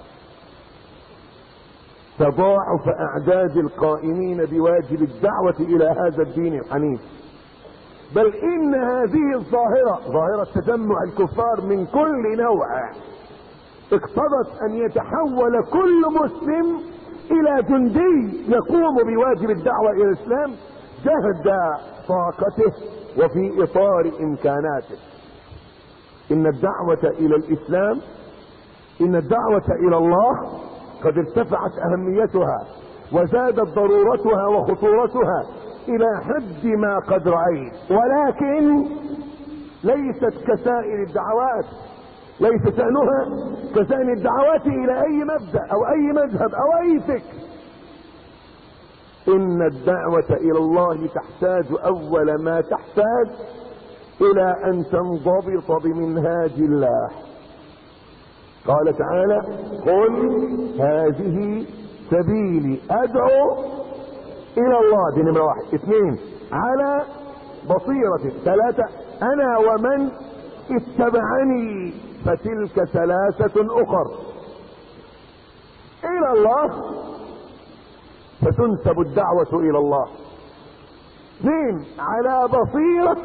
تضاعف اعداد القائمين بواجب الدعوة الى هذا الدين الحنيف. بل ان هذه الظاهرة، ظاهرة تجمع الكفار من كل نوع، اقتضت ان يتحول كل مسلم الى جندي يقوم بواجب الدعوة الى الاسلام جهد طاقته وفي اطار امكاناته. ان الدعوة الى الاسلام، ان الدعوة الى الله قد ارتفعت اهميتها وزادت ضرورتها وخطورتها الى حد ما قد رأيت، ولكن ليست كسائر الدعوات، ليس شأنها كشأن الدعوات الى اي مبدأ او اي مذهب او اي فكر. ان الدعوة الى الله تحتاج اول ما تحتاج الى ان تنضبط بمنهاج الله. قال تعالى: قل هذه سبيلي ادعو الى الله. دي نمرة واحد. اثنين، على بصيرة. ثلاثة، انا ومن اتبعني. فتلك ثلاثة اخر. الى الله فتنسب الدعوة الى الله. اثنين، على بصيرة.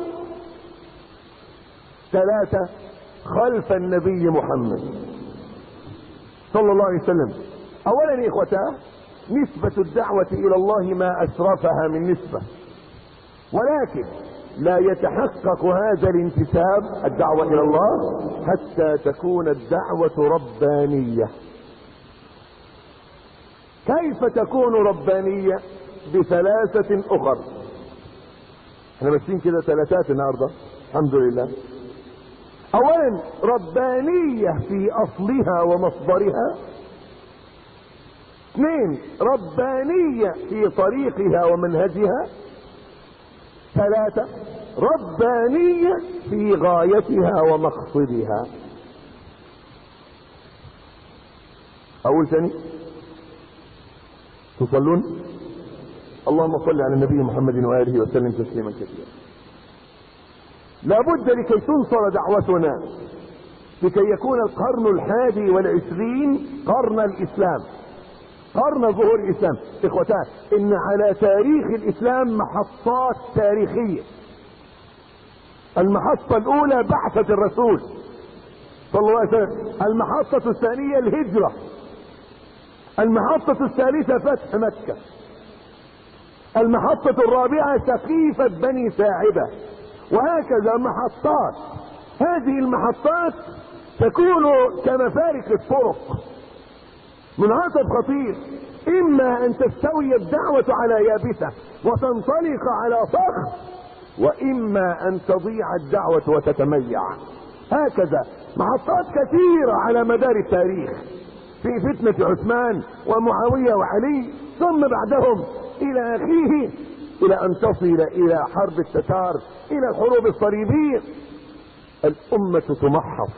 ثلاثة، خلف النبي محمد صلى الله عليه وسلم. اولا يا اخوتاه، نسبة الدعوة الى الله ما اشرفها من نسبة، ولكن لا يتحقق هذا الانتساب الدعوة الى الله حتى تكون الدعوة ربانية. كيف تكون ربانية؟ بثلاثة اخر. احنا ماشيين كده ثلاثات النهارده الحمد لله. اولا، ربانية في اصلها ومصدرها. اثنين، ربانية في طريقها ومنهجها. ثلاثة، ربانية في غايتها ومقصدها. اقول ثاني، تصلون؟ اللهم صل على النبي محمد وآله وسلم تسليما كثيرا. لابد لكي تنصر دعوتنا، لكي يكون القرن الحادي والعشرين قرن الاسلام، قرن ظهور الاسلام. اخوتان، ان على تاريخ الاسلام محطات تاريخية. المحطة الاولى بعثة الرسول صلى الله عليه وسلم. المحطة الثانية الهجرة. المحطة الثالثة فتح مكة. المحطة الرابعة سقيفة بني ساعدة، وهكذا محطات. هذه المحطات تكون كمفارق الطرق، منعطف خطير. اما ان تستوي الدعوة على يابسة وتنطلق على صخر، واما ان تضيع الدعوة وتتميع. هكذا محطات كثيرة على مدار التاريخ، في فتنة عثمان ومعاوية وعلي، ثم بعدهم الى اخيه، الى ان تصل الى حرب التتار، الى الحروب الصليبية. الامة تمحص،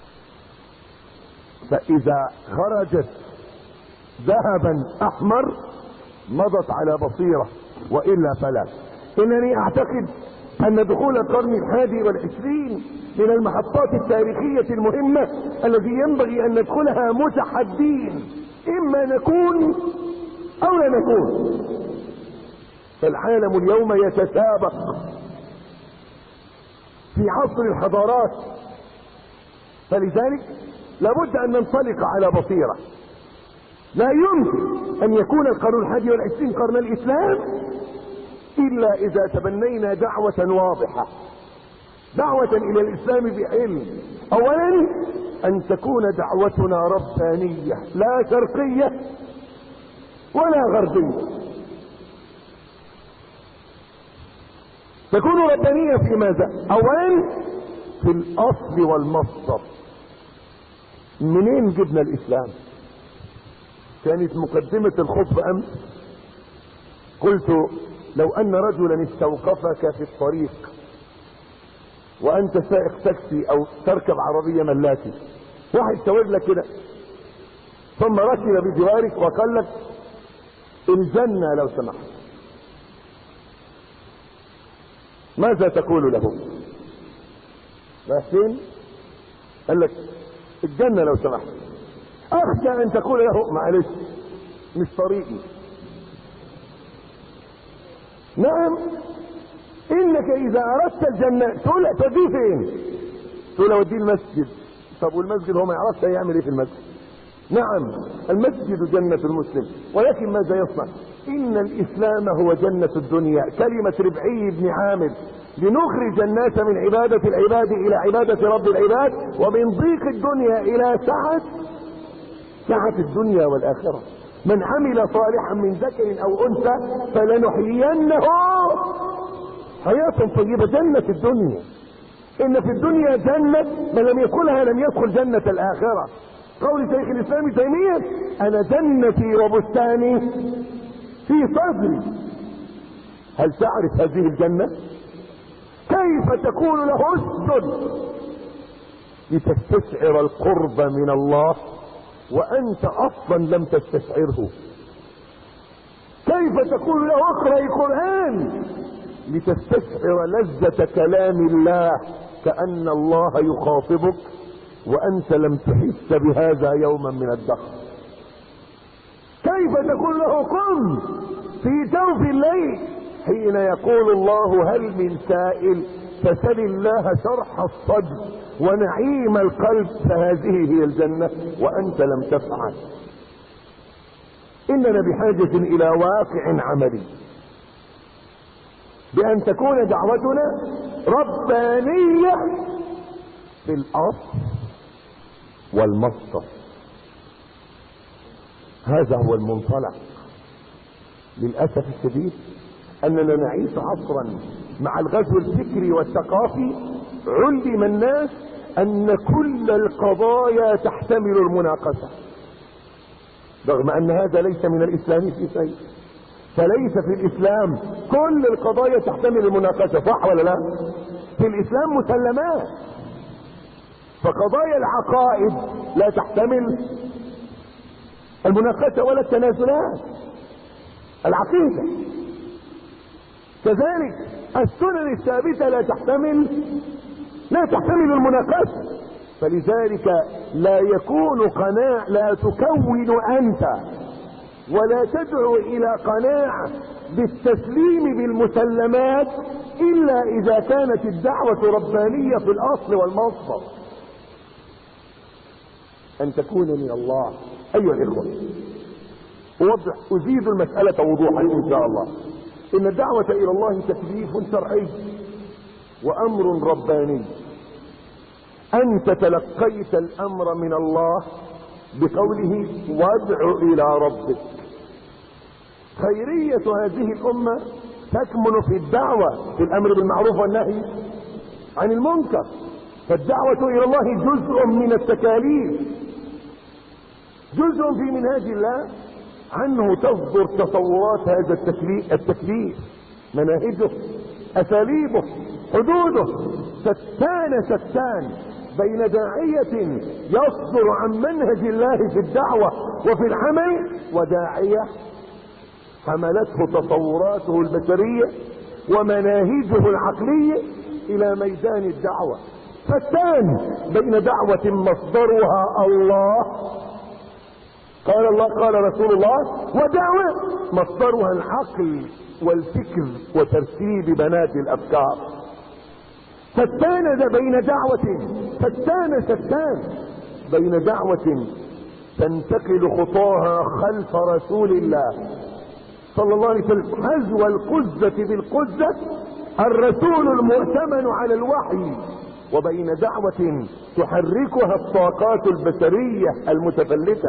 فاذا خرجت ذهبا احمر مضت على بصيرة، والا فلا. انني اعتقد ان دخول القرن الحادي والعشرين من المحطات التاريخية المهمة التي ينبغي ان ندخلها متحدين، اما نكون او لا نكون. فالعالم اليوم يتسابق في عصر الحضارات، فلذلك لابد ان ننطلق على بصيرة. لا يمكن ان يكون القرن الحادي والعشرين قرن الاسلام الا اذا تبنينا دعوة واضحة، دعوة الى الاسلام بعلم. اولا، ان تكون دعوتنا ربانية لا شرقية ولا غربية. تكون ربانية في ماذا؟ اولا في الاصل والمصدر. منين جبنا الاسلام؟ كانت مقدمة الخطبة امس قلت: لو ان رجلا استوقفك في الطريق وانت سائق تاكسي او تركب عربية ملاكي، واحد شاور لك كده ثم ركب بجوارك وقال لك الجنة لو سمحت، ماذا تقول له؟ فين؟ قال لك الجنة لو سمحت. اخشى ان تقول له معلش مش طريقي. نعم، انك اذا اردت الجنة تقول توديه فين؟ تقول اوديه المسجد. طب والمسجد هو ما يعرفش هيعمل ايه في المسجد؟ نعم المسجد جنة المسلم، ولكن ماذا يصنع؟ إن الإسلام هو جنة الدنيا. كلمة ربعي بن عامر: لنخرج الناس من عبادة العباد إلى عبادة رب العباد، ومن ضيق الدنيا إلى سعة سعة الدنيا والآخرة. من عمل صالحا من ذكر أو أنثى فلنحيينه حياة طيبة. جنة الدنيا، إن في الدنيا جنة من لم يدخلها لم يدخل جنة الآخرة. قول شيخ الإسلام ابن تيمية: أنا جنتي وبستاني في صدري. هل تعرف هذه الجنة؟ كيف تكون له اسجد لتستشعر القرب من الله وأنت أصلا لم تستشعره؟ كيف تكون له اقرأ القرآن لتستشعر لذة كلام الله كأن الله يخاطبك وأنت لم تحس بهذا يوما من الدهر؟ كيف تكون له قم في جوف الليل حين يقول الله: هل من سائل؟ فسل الله شرح الصدر ونعيم القلب، فهذه هي الجنة وأنت لم تفعل. إننا بحاجة إلى واقع عملي، بأن تكون دعوتنا ربانية في الأصل والمصدر. هذا هو المنطلق. للأسف الشديد أننا نعيش عصرا مع الغزو الفكري والثقافي علم الناس أن كل القضايا تحتمل المناقشة، رغم أن هذا ليس من الإسلام في شيء. فليس في الإسلام كل القضايا تحتمل المناقشة، صح ولا لا؟ في الإسلام مسلمات، فقضايا العقائد لا تحتمل المناقشة ولا التنازلات. العقيدة كذلك، السنن الثابتة لا تحتمل لا تحتمل المناقشة. فلذلك لا يكون قناع، لا تكون أنت ولا تدعو إلى قناعة بالتسليم بالمسلمات إلا إذا كانت الدعوة ربانية في الأصل والمصدر، أن تكون من الله. أيها الإخوة، أوضح أزيد المسألة وضوحا إن شاء الله. إن الدعوة إلى الله تكليف شرعي وأمر رباني. أنت تلقيت الأمر من الله بقوله: وادع إلى ربك. خيرية هذه الأمة تكمن في الدعوة، في الأمر بالمعروف والنهي عن المنكر. فالدعوة إلى الله جزء من التكاليف، جزء في منهاج الله، عنه تصدر تصورات هذا التكليف, التكليف مناهجه، أساليبه، حدوده. شتان شتان بين داعية يصدر عن منهج الله في الدعوة وفي العمل، وداعية حملته تصوراته البشرية ومناهجه العقلية إلى ميدان الدعوة. شتان بين دعوة مصدرها الله، قال الله قال رسول الله، ودعوة مصدرها العقل والفكر وترتيب بنات الأفكار. شتان بين دعوة شتان شتان بين دعوة تنتقل خطاها خلف رسول الله صلى الله عليه وسلم حذو القزة بالقزة، الرسول المؤتمن على الوحي، وبين دعوة تحركها الطاقات البشرية المتفلتة.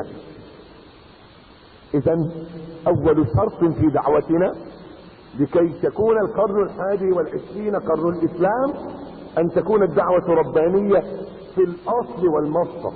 إذن أول شرط في دعوتنا لكي تكون القرن الحادي والعشرين قرن الإسلام أن تكون الدعوة ربانية في الأصل والمصدر،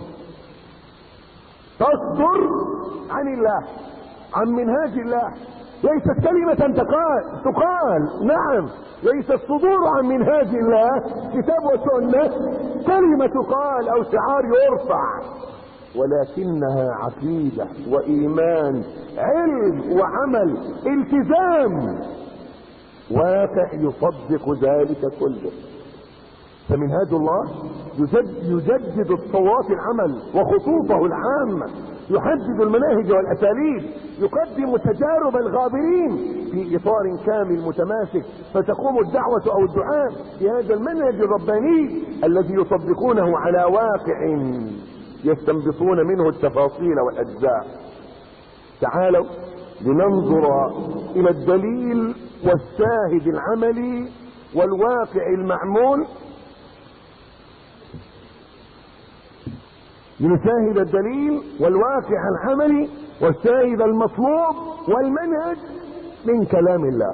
تصدر عن الله، عن منهاج الله. ليست كلمة تقال تقال نعم، ليس الصدور عن منهاج الله كتاب وسنة كلمة تقال أو شعار يرفع، ولكنها عقيدة وإيمان، علم وعمل، التزام، واقع يصدق ذلك كله. فمنهاج الله يجدد الصوات العمل وخطوطه العامة، يحدد المناهج والأساليب، يقدم تجارب الغابرين في إطار كامل متماسك، فتقوم الدعوة أو الدعاء بهذا المنهج الرباني الذي يطبقونه على واقع يستنبطون منه التفاصيل والأجزاء. تعالوا لننظر إلى الدليل والشاهد العملي والواقع المعمول، لنشاهد الدليل والواقع العملي والشاهد المطلوب والمنهج من كلام الله.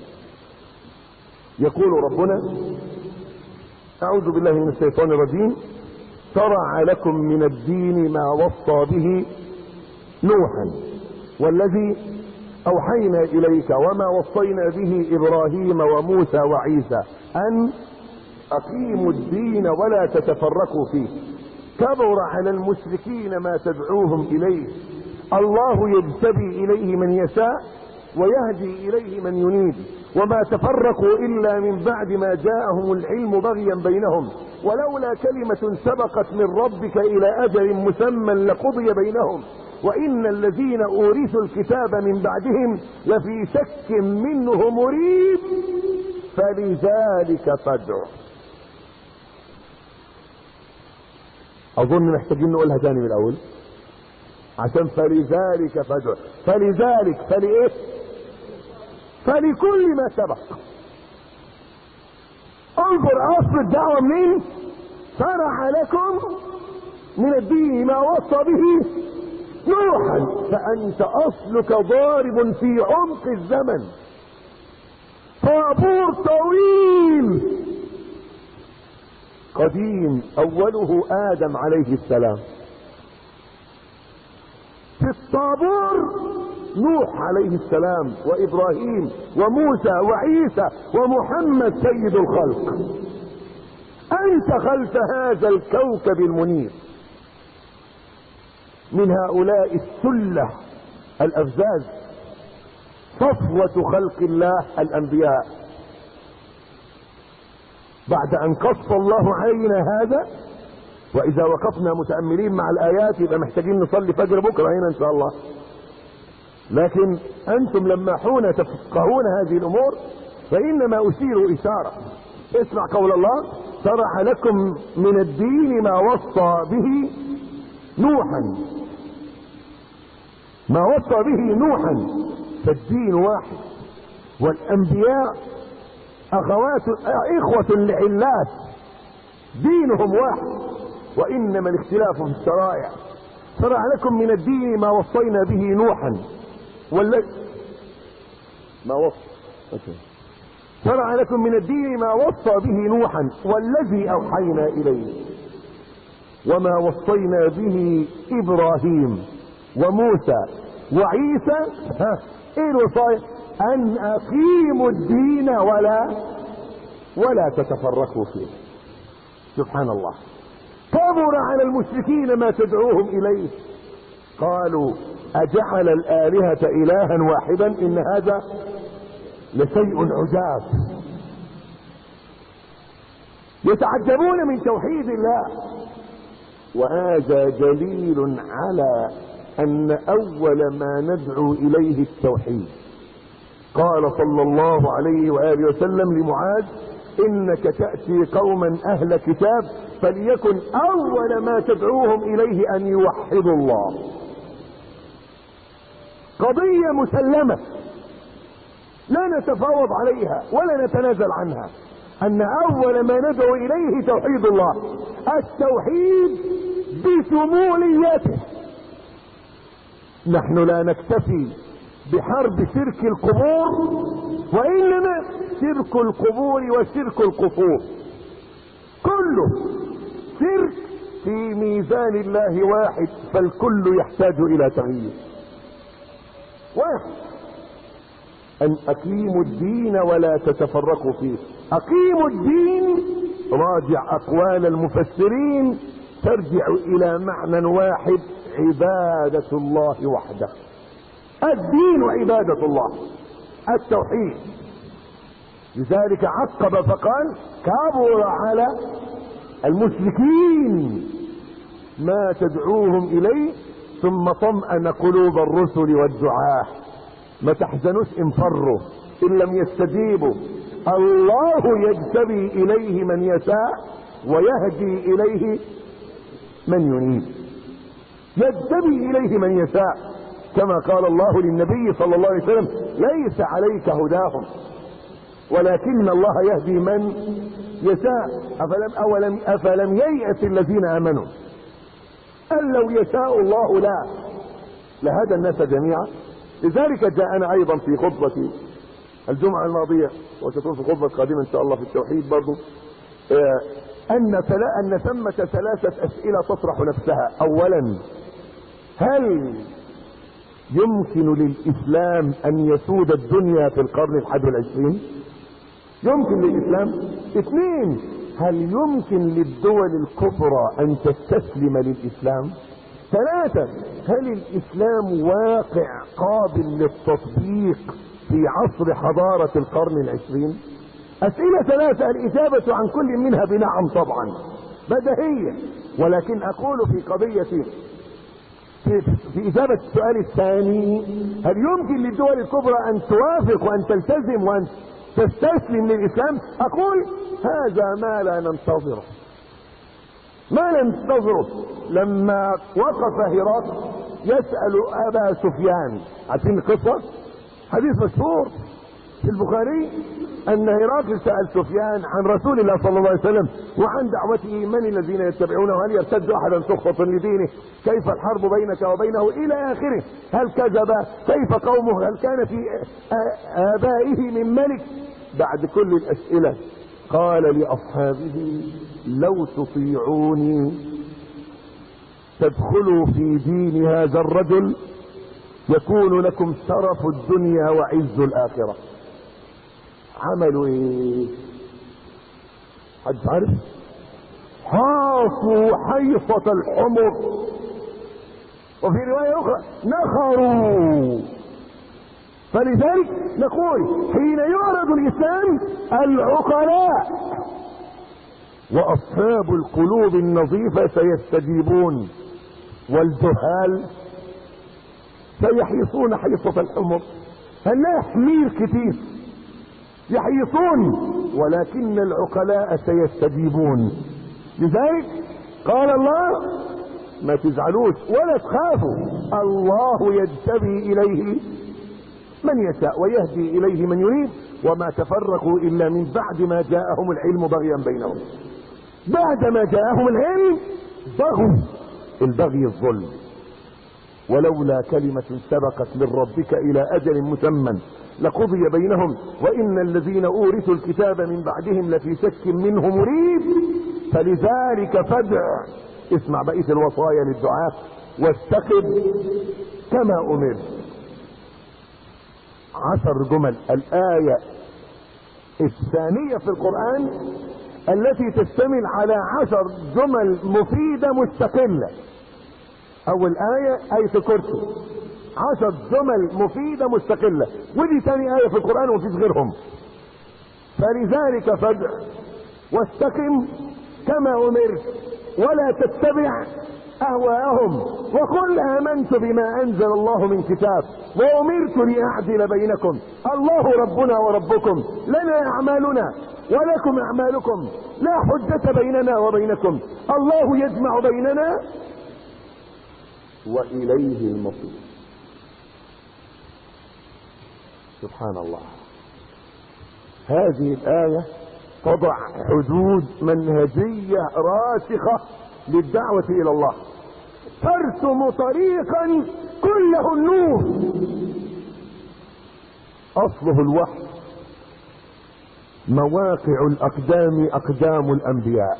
يقول ربنا: أعوذ بالله من الشيطان الرجيم: شرع لكم من الدين ما وصى به نوحا والذي أوحينا إليك وما وصينا به إبراهيم وموسى وعيسى أن أقيموا الدين ولا تتفرقوا فيه كبر على المشركين ما تدعوهم إليه الله يجتبي إليه من يشاء ويهدي إليه من ينيب وما تفرقوا إلا من بعد ما جاءهم العلم بغيا بينهم ولولا كلمة سبقت من ربك إلى أجل مسمى لقضي بينهم وإن الذين أورثوا الكتاب من بعدهم لفي شك منه مريب فلذلك فادع. أظن محتاجين نقولها تاني من الأول عشان فلذلك فادع. فلذلك فلإيه؟ فلكل ما سبق. انظر أصل الدعوة منين؟ شرع لكم من الدين ما وصى به نوحا، فأنت أصلك ضارب في عمق الزمن، طابور طويل قديم أوله آدم عليه السلام، في الطابور نوح عليه السلام وإبراهيم وموسى وعيسى ومحمد سيد الخلق. أنت خلف هذا الكوكب المنير من هؤلاء السلة الأفزاز صفوة خلق الله الأنبياء. بعد أن قص الله علينا هذا، وإذا وقفنا متأملين مع الآيات يبقى محتاجين نصلي فجر بكرة هنا إن شاء الله، لكن أنتم لما حون تفقهون هذه الأمور فإنما أشير إشارة. اسمع قول الله: شرع لكم من الدين ما وصى به نوحا. ما وصى به نوحا، فالدين واحد والأنبياء أخوات إخوة لعلات، دينهم واحد وإنما الاختلاف في الشرائع. شرع لكم من الدين ما وصينا به نوحا والذي ما وصى شرع لكم من الدين ما وصى به نوحا والذي أوحينا إليه وما وصينا به إبراهيم وموسى وعيسى. ها ايه الوصايا؟ ان اقيموا الدين ولا ولا تتفرقوا فيه. سبحان الله. كبر على المشركين ما تدعوهم اليه. قالوا اجعل الالهة الها واحدا ان هذا لشيء عجاب. يتعجبون من توحيد الله، وهذا دليل على ان اول ما ندعو اليه التوحيد. قال صلى الله عليه وآله وسلم لمعاذ: انك تأتي قوما اهل كتاب فليكن اول ما تدعوهم اليه ان يوحدوا الله. قضية مسلمة لا نتفاوض عليها ولا نتنازل عنها، ان اول ما ندعو اليه توحيد الله. التوحيد بشموليته. نحن لا نكتفي بحرب شرك القبور، وانما شرك القبور وشرك القصور كله شرك في ميزان الله واحد، فالكل يحتاج الى تغيير واحد. ان اقيموا الدين ولا تتفرقوا فيه. اقيموا الدين راجع اقوال المفسرين ترجع الى معنى واحد: عبادة الله وحده. الدين عبادة الله، التوحيد. لذلك عقب فقال: كبر على المشركين ما تدعوهم اليه ثم طمأن قلوب الرسل والدعاة. ما تحزنوش ان فروا ان لم يستجيبوا، الله يجتبي اليه من يشاء ويهدي اليه من ينيب. يجتبي إليه من يشاء، كما قال الله للنبي صلى الله عليه وسلم: ليس عليك هداهم ولكن الله يهدي من يشاء. أفلم, أولم أفلم ييأس الذين آمنوا أن لو يشاء الله لا لهدى الناس جميعا. لذلك جاءنا أيضا في خطبة الجمعة الماضية، وستكون في خطبة قادمة إن شاء الله في التوحيد برضو، أن أن ثمة ثلاثة أسئلة تطرح نفسها. أولا، هل يمكن للإسلام أن يسود الدنيا في القرن الحادي والعشرين؟ يمكن للإسلام. اثنين، هل يمكن للدول الكبرى أن تستسلم للإسلام؟ ثلاثة، هل الإسلام واقع قابل للتطبيق في عصر حضارة القرن العشرين؟ أسئلة ثلاثة، الإجابة عن كل منها بنعم طبعا بديهية، ولكن أقول في قضية في, في إجابة السؤال الثاني: هل يمكن للدول الكبرى أن توافق وأن تلتزم وأن تستسلم للإسلام؟ أقول هذا ما لا ننتظره، ما ننتظره. لما وقف هرقل يسأل أبا سفيان، عارفين القصة؟ حديث مشهور في البخاري أن هرقل سأل سفيان عن رسول الله صلى الله عليه وسلم وعن دعوته: من الذين يتبعونه؟ هل يرتد أحدا سخطا لدينه؟ كيف الحرب بينك وبينه؟ إلى آخره. هل كذب؟ كيف قومه؟ هل كان في آبائه من ملك؟ بعد كل الأسئلة قال لأصحابه: لو تطيعوني تدخلوا في دين هذا الرجل يكون لكم شرف الدنيا وعز الآخرة. عملوا ايه؟ حد عارف؟ حاصوا حيصة الحمر، وفي رواية أخرى نخروا. فلذلك نقول حين يعرض الإسلام العقلاء وأصحاب القلوب النظيفة سيستجيبون، والجهال سيحيصون حيصة الحمر. هنلاقي حمير كتير يحيصون، ولكن العقلاء سيستجيبون. لذلك قال الله: ما تزعلوش ولا تخافوا، الله يجتبي إليه من يشاء ويهدي إليه من يريد، وما تفرقوا إلا من بعد ما جاءهم العلم بغيا بينهم. بعد ما جاءهم العلم بغوا، البغي الظلم. ولولا كلمة سبقت من ربك إلى أجل مسمى لقضي بينهم وإن الذين أورثوا الكتاب من بعدهم لفي شك منه مريب. فلذلك فادع، اسمع بقية الوصايا للدعاء: واستقم كما أمر. عشر جمل. الآية الثانية في القرآن التي تشتمل على عشر جمل مفيدة مستقلة. أول آية آية الكرسي، عشر جمل مفيدة مستقلة، ودي ثاني آية في القرآن ومفيش غيرهم. فلذلك فادع واستقم كما أمرت ولا تتبع أهواءهم وقل آمنت بما أنزل الله من كتاب وأمرت لأعدل بينكم، الله ربنا وربكم، لنا أعمالنا ولكم أعمالكم، لا حجة بيننا وبينكم، الله يجمع بيننا وإليه المصير. سبحان الله. هذه الآية تضع حدود منهجية راسخة للدعوة إلى الله، ترسم طريقا كله النور. أصله الوحي، مواقع الأقدام أقدام الأنبياء.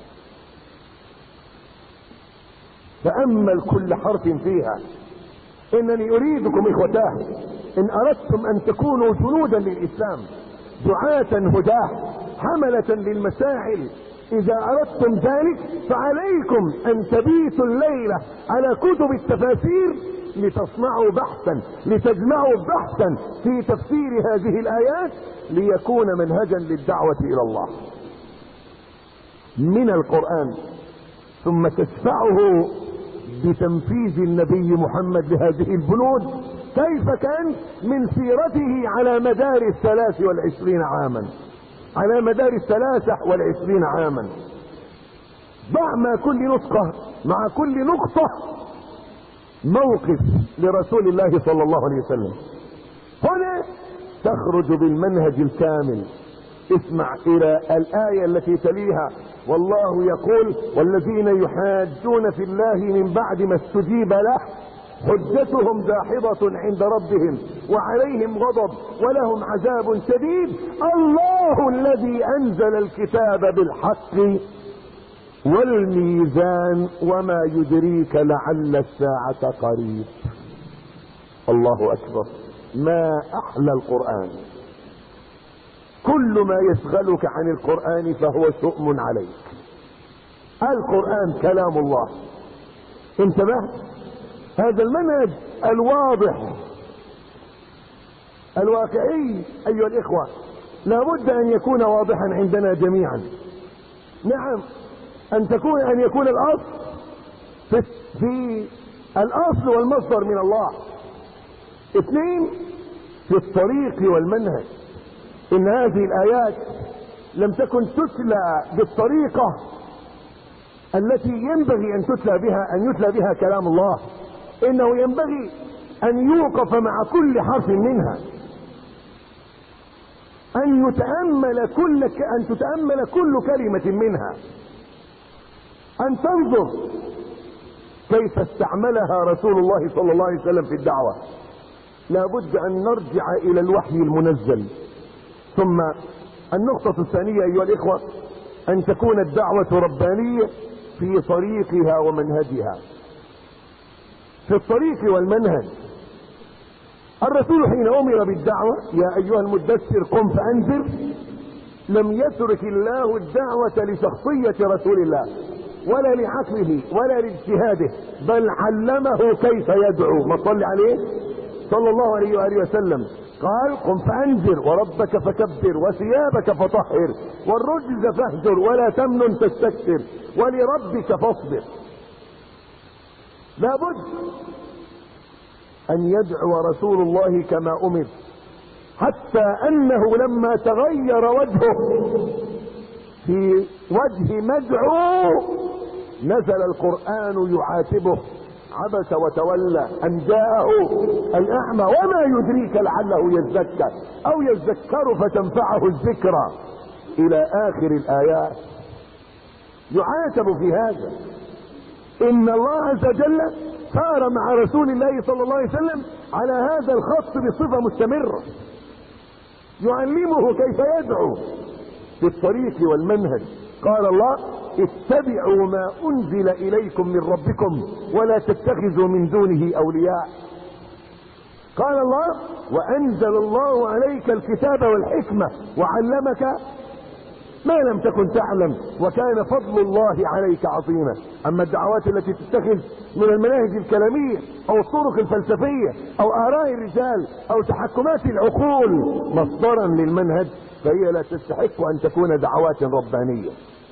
تأمل كل حرف فيها. إنني أريدكم إخوتاه إن أردتم أن تكونوا جنودا للإسلام، دعاة هداه، حملة للمسائل، إذا أردتم ذلك فعليكم أن تبيتوا الليلة على كتب التفاسير لتصنعوا بحثا، لتجمعوا بحثا في تفسير هذه الآيات ليكون منهجا للدعوة إلى الله من القرآن، ثم تدفعه بتنفيذ النبي محمد لهذه البنود كيف كان من سيرته على مدار الثلاث والعشرين عاما، على مدار الثلاثة والعشرين عاما. ضع مع كل نسخة، مع كل نقطة موقف لرسول الله صلى الله عليه وسلم. هنا تخرج بالمنهج الكامل. اسمع الى الآية التي تليها، والله يقول: والذين يحاجون في الله من بعد ما استجيب له حجتهم داحضة عند ربهم وعليهم غضب ولهم عذاب شديد. الله الذي انزل الكتاب بالحق والميزان وما يدريك لعل الساعة قريب. الله اكبر، ما احلى القرآن. كل ما يشغلك عن القرآن فهو شؤم عليك. القرآن كلام الله. انتبه، هذا المنهج الواضح الواقعي ايها الاخوة لابد ان يكون واضحا عندنا جميعا. نعم، ان تكون ان يكون الاصل في, في الاصل والمصدر من الله. اثنين، في الطريق والمنهج. ان هذه الايات لم تكن تتلى بالطريقة التي ينبغي ان تتلى بها، ان يتلى بها كلام الله. انه ينبغي ان يوقف مع كل حرف منها، ان يتأمل كل ان تتأمل كل كلمة منها، ان تنظر كيف استعملها رسول الله صلى الله عليه وسلم في الدعوة. لابد ان نرجع الى الوحي المنزل. ثم النقطة الثانية ايها الاخوة، ان تكون الدعوة ربانية في طريقها ومنهجها. في الطريق والمنهج، الرسول حين امر بالدعوة: يا ايها المدثر قم فانذر، لم يترك الله الدعوة لشخصية رسول الله ولا لعقله ولا لاجتهاده، بل علمه كيف يدعو. ما صلى عليه صلى الله عليه وآله وسلم. قال: قم فانذر وربك فكبر وثيابك فطهر والرجز فاهجر ولا تمنن تستكثر ولربك فاصبر. لابد ان يدعو رسول الله كما امر، حتى انه لما تغير وجهه في وجه مدعو نزل القرآن يعاتبه: عبس وتولى ان جاءه الاعمى وما يدريك لعله يزكى او يذكر فتنفعه الذكرى، الى اخر الايات. يعاتب في هذا. ان الله عز وجل سار مع رسول الله صلى الله عليه وسلم على هذا الخط بصفة مستمرة، يعلمه كيف يدعو في الطريق والمنهج. قال الله: اتبعوا ما انزل اليكم من ربكم ولا تتخذوا من دونه اولياء. قال الله: وانزل الله عليك الكتاب والحكمة وعلمك ما لم تكن تعلم وكان فضل الله عليك عظيما. اما الدعوات التي تتخذ من المناهج الكلامية او الطرق الفلسفية او اراء الرجال او تحكمات العقول مصدرا للمنهج، فهي لا تستحق ان تكون دعوات ربانية.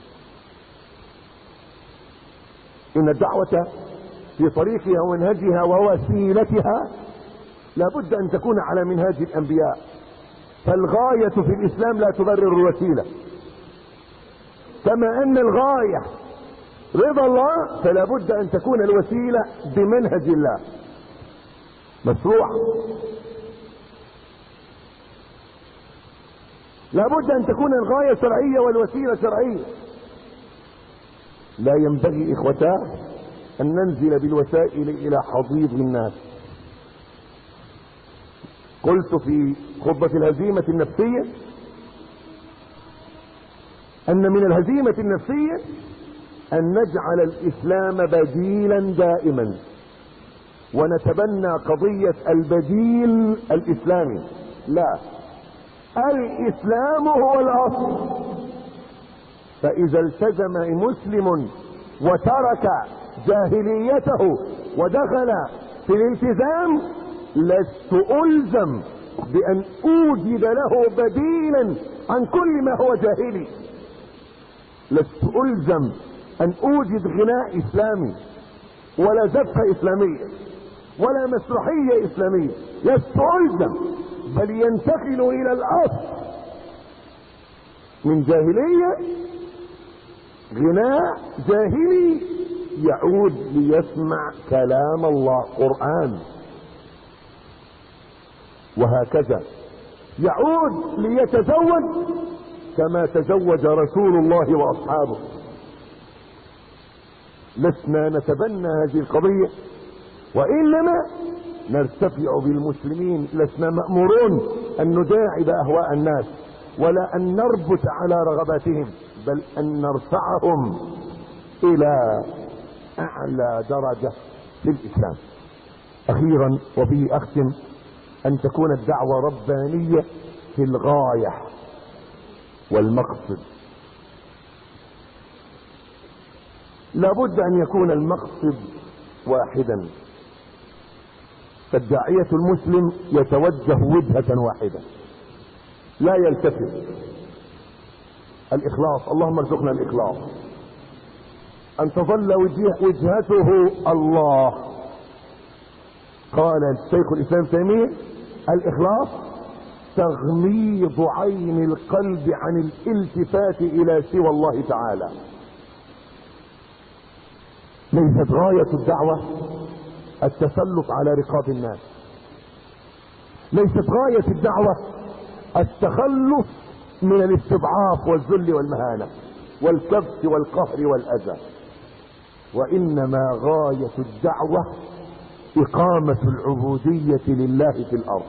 ان الدعوة في طريقها ومنهجها ووسيلتها لابد ان تكون على منهاج الانبياء. فالغاية في الاسلام لا تبرر الوسيلة، كما ان الغاية رضا الله فلا بد ان تكون الوسيلة بمنهج الله مشروعة. لا بد ان تكون الغاية شرعية والوسيلة شرعية. لا ينبغي اخوتاه ان ننزل بالوسائل الى حضيض الناس. قلت في خطبة الهزيمة النفسية ان من الهزيمة النفسية ان نجعل الاسلام بديلا دائما ونتبنى قضية البديل الاسلامي. لا، الاسلام هو الاصل. فاذا التزم مسلم وترك جاهليته ودخل في الالتزام لست الزم بان اوجد له بديلا عن كل ما هو جاهلي. لست الزم ان اوجد غناء اسلامي ولا زفة اسلامية ولا مسرحية اسلامية. لست الزم، بل ينتقل الى الاصل من جاهلية غناء جاهلي يعود ليسمع كلام الله قرآن، وهكذا يعود ليتزوج كما تزوج رسول الله واصحابه. لسنا نتبنى هذه القضية، وانما نرتفع بالمسلمين. لسنا مأمورون ان نداعب اهواء الناس ولا ان نربط على رغباتهم، بل ان نرفعهم الى اعلى درجة في الاسلام. اخيرا وبه اختم، ان تكون الدعوة ربانية في الغاية والمقصد. لابد ان يكون المقصد واحدا، فالداعية المسلم يتوجه وجهة واحدة لا يلتفت. الاخلاص، اللهم ارزقنا الاخلاص، ان تظل وجه وجهته الله. قال الشيخ الاسلام تيمية: الاخلاص تغميض عين القلب عن الالتفات الى سوى الله تعالى. ليست غاية الدعوة التسلط على رقاب الناس، ليست غاية الدعوة التخلص من الاستضعاف والذل والمهانة والكبت والقهر والأذى، وإنما غاية الدعوة إقامة العبودية لله في الأرض.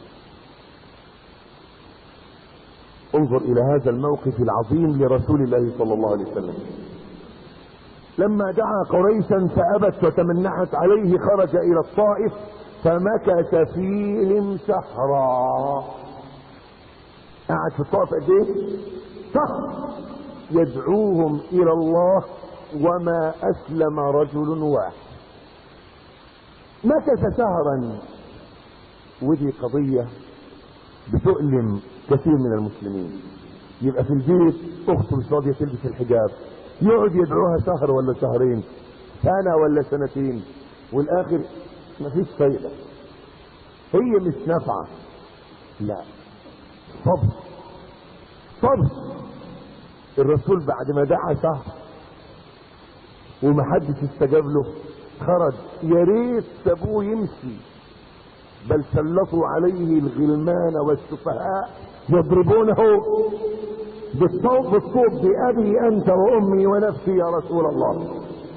انظر إلى هذا الموقف العظيم لرسول الله صلى الله عليه وسلم. لما دعا قريشا فأبت وتمنعت عليه، خرج إلى الطائف فمكث فيهم شهرا. قعد في الطائف قد ايه؟ شهر يدعوهم إلى الله، وما أسلم رجل واحد. مكث شهرا، ودي قضية بتؤلم كثير من المسلمين. يبقى في البيت اخته مش راضيه تلبس الحجاب، يقعد يدعوها شهر ولا شهرين، سنه ولا سنتين، والاخر مفيش فايده، هي مش نافعه. لا، صبر صبر. الرسول بعد ما دعا شهر ومحدش استجاب له، خرج. يا ريت سابوه يمشي، بل سلطوا عليه الغلمان والسفهاء يضربونه بالطوب بالطوب بأبي أنت وأمي ونفسي يا رسول الله.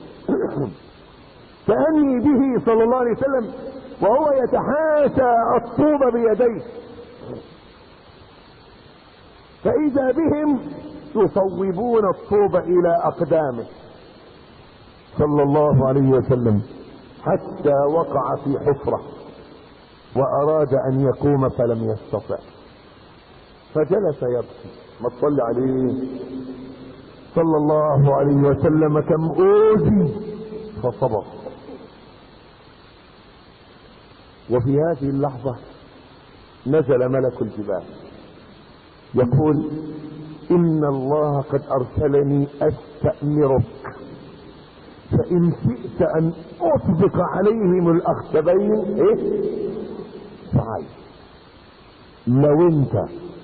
كأني به صلى الله عليه وسلم وهو يتحاشى الطوب بيديه، فإذا بهم يصوبون الطوب إلى أقدامه صلى الله عليه وسلم، حتى وقع في حفرة وأراد أن يقوم فلم يستطع، فجلس يبكي. ما تصلي عليه صلى الله عليه وسلم، كم أوذي فصبر. وفي هذه اللحظة نزل ملك الجبال يقول: إن الله قد أرسلني أستأمرك، فإن شئت أن أطبق عليهم الأخشبين إيه؟ فعل. لو أنت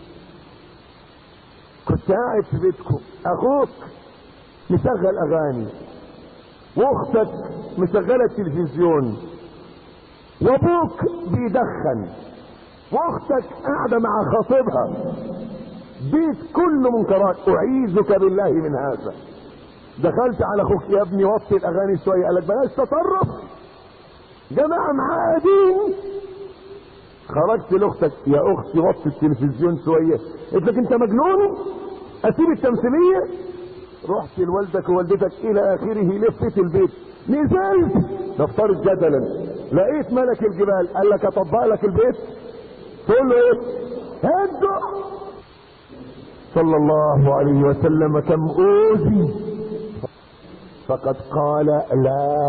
كنت قاعد في بيتكم، أخوك مشغل أغاني، وأختك مشغلة التلفزيون، وأبوك بيدخن، وأختك قاعدة مع خطيبها، بيت كله منكرات، أعيذك بالله من هذا. دخلت على اخوك: يا ابني وطي الاغاني شويه، قالك بلاش تطرف، جماعه معادين. خرجت لاختك: يا اختي وطي التلفزيون شويه، قلت لك انت مجنون، اسيب التمثيليه؟ رحت لوالدك ووالدتك الى اخره، لفت البيت، نزلت نفترض جدلا لقيت ملك الجبال قال لك اطبق لك البيت، تقول له ايه؟ هده صلى الله عليه وسلم كم اوذي، فقد قال: لا،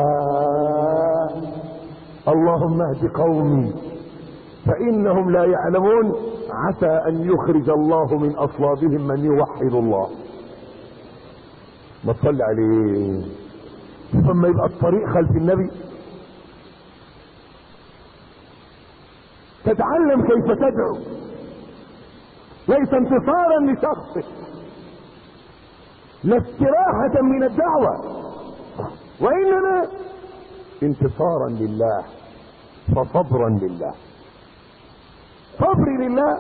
اللهم اهد قومي فانهم لا يعلمون، عسى ان يخرج الله من اصلابهم من يوحد الله. ما تصلي عليه. ثم يبقى الطريق خلف النبي، تتعلم كيف تدعو، ليس انتصارا لشخصك، لا استراحة من الدعوة، وإنما انتصارا لله، فصبرا لله. صبر لله.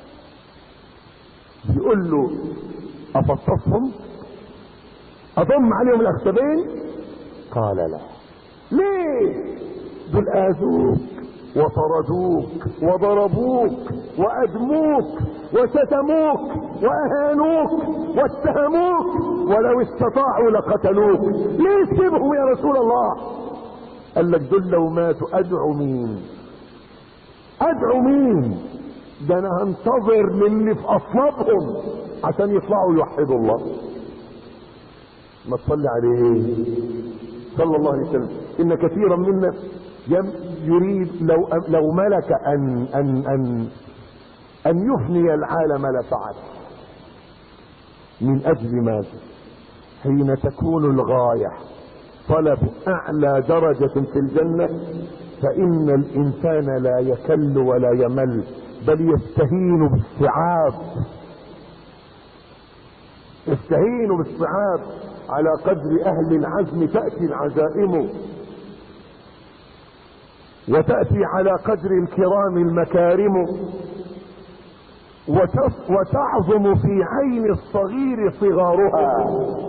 بيقول له أفطسهم؟ أضم عليهم الأخشبين؟ قال لا. ليه؟ دول آذوك وطردوك وضربوك وأدموك وشتموك وأهانوك واتهموك، ولو استطاعوا لقتلوك، ليه تسيبهم يا رسول الله؟ قال لك دول لو ماتوا أدعو مين؟ أدعو مين؟ ده أنا هنتظر للي في أصلابهم عشان يطلعوا يوحدوا الله. ما تصلي عليه صلى الله عليه وسلم. إن كثيرا منا يريد لو لو ملك أن أن أن أن يفني العالم لفعل. من أجل ماذا؟ حين تكون الغاية طلب أعلى درجة في الجنة فإن الإنسان لا يكل ولا يمل، بل يستهين بالصعاب، يستهين بالصعاب. على قدر أهل العزم تأتي العزائم، وتأتي على قدر الكرام المكارم، وتعظم في عين الصغير صغارها،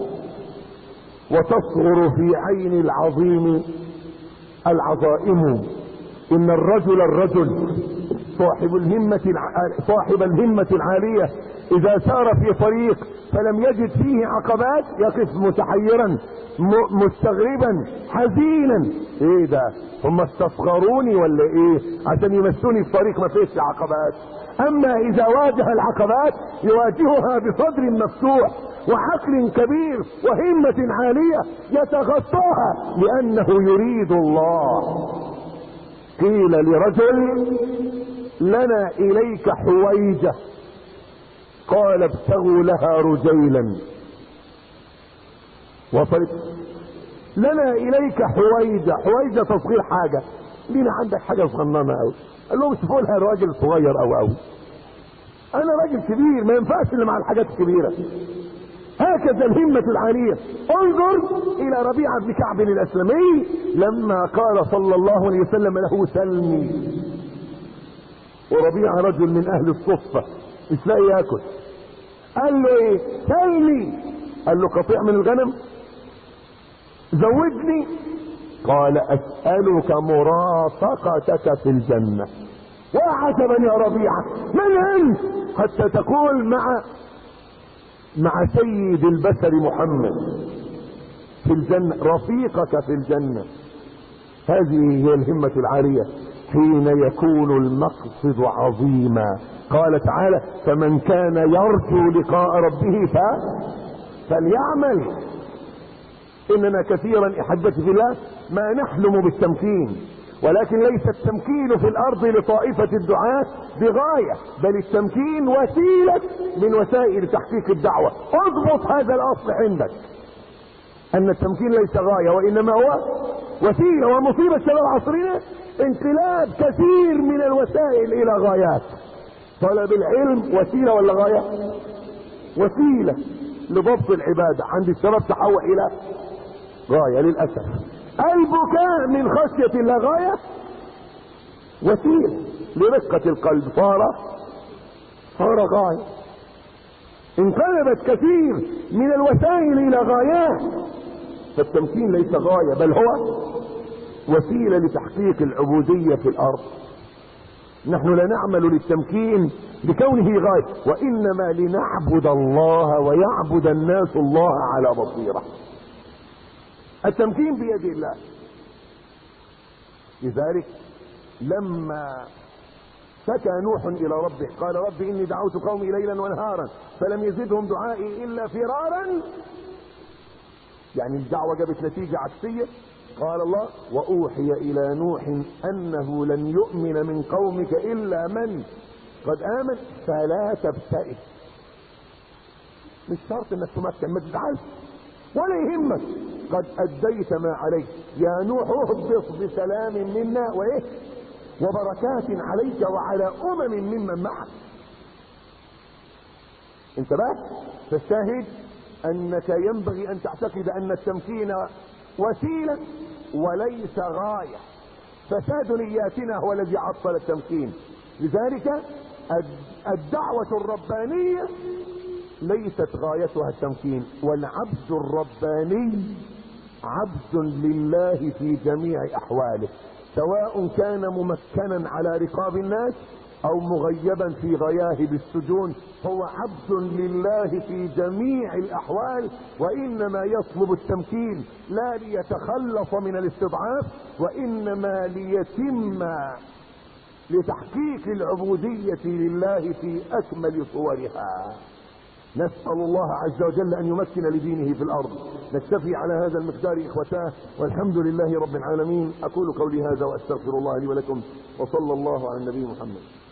وتصغر في عين العظيم العظائم. إن الرجل الرجل صاحب الهمة صاحب الهمة العالية إذا سار في طريق فلم يجد فيه عقبات يقف متحيرا مستغربا حزينا. ايه ده؟ هم استصغروني ولا ايه عشان يمسوني في طريق ما فيش عقبات؟ اما اذا واجه العقبات يواجهها بصدر مفتوح وعقل كبير وهمة عالية يتغطاها لانه يريد الله. قيل لرجل لنا اليك حويجة، قال ابتغوا لها رجيلا. وصلت لنا اليك حويجة. حويجة تصغير حاجة، لينا عندك حاجة صغننة قوي. قال لهم شوفوا لها راجل صغير او قوي، انا راجل كبير ما ينفعش اللي مع الحاجات الكبيرة. هكذا الهمة العالية. انظر الى ربيعة بن كعب الاسلمي لما قال صلى الله عليه وسلم له سلمي، وربيعة رجل من اهل الصفة مش لاقي ياكل، قال له ايه؟ سلمي. قال له قطيع من الغنم؟ زودني. قال اسألك مرافقتك في الجنة. وعجبا يا ربيعة، من انت حتى تقول مع مع سيد البشر محمد في الجنة، رفيقك في الجنة. هذه هي الهمة العالية حين يكون المقصد عظيما. قال تعالى فمن كان يرجو لقاء ربه ف... فليعمل. اننا كثيرا احبتي في الله ما نحلم بالتمكين، ولكن ليس التمكين في الارض لطائفة الدعاة بغاية، بل التمكين وسيلة من وسائل تحقيق الدعوة. اضبط هذا الاصل عندك، ان التمكين ليس غاية وانما هو وسيلة. ومصيبة شباب عصرنا انقلاب كثير من الوسائل الى غايات. طلب العلم وسيلة ولا غاية؟ وسيلة لضبط العبادة. عند الشباب تحول الى غاية للأسف. البكاء من خشية الله غاية، وسيلة لرقة القلب صار صار غاية. انقلبت كثير من الوسائل الى غايات. فالتمكين ليس غاية بل هو وسيلة لتحقيق العبودية في الارض. نحن لا نعمل للتمكين لكونه غاية، وانما لنعبد الله ويعبد الناس الله على بصيرة. التمكين بيد الله. لذلك لما شكى نوح الى ربه قال رب اني دعوت قومي ليلا ونهارا فلم يزدهم دعائي الا فرارا، يعني الدعوة جابت نتيجة عكسية. قال الله واوحي الى نوح انه لن يؤمن من قومك الا من قد امن فلا تبتئس. مش شرط انك تمكن، ما تزعلش ولا يهمك، قد اديت ما عليك يا نوح، اهبط بسلام منا وايه وبركات عليك وعلى امم ممن معك. انتبه. فالشاهد انك ينبغي ان تعتقد ان التمكين وسيلة وليس غاية. فساد نياتنا هو الذي عطل التمكين. لذلك الدعوة الربانية ليست غايتها التمكين، والعبد الرباني عبد لله في جميع احواله، سواء كان ممكنا على رقاب الناس او مغيبا في غياهب السجون، هو عبد لله في جميع الاحوال. وانما يطلب التمكين لا ليتخلص من الاستضعاف، وانما ليتم لتحقيق العبودية لله في اكمل صورها. نسأل الله عز وجل ان يمكن لدينه في الارض. نكتفي على هذا المقدار اخوتاه، والحمد لله رب العالمين. اقول قولي هذا واستغفر الله لي ولكم، وصلى الله على النبي محمد.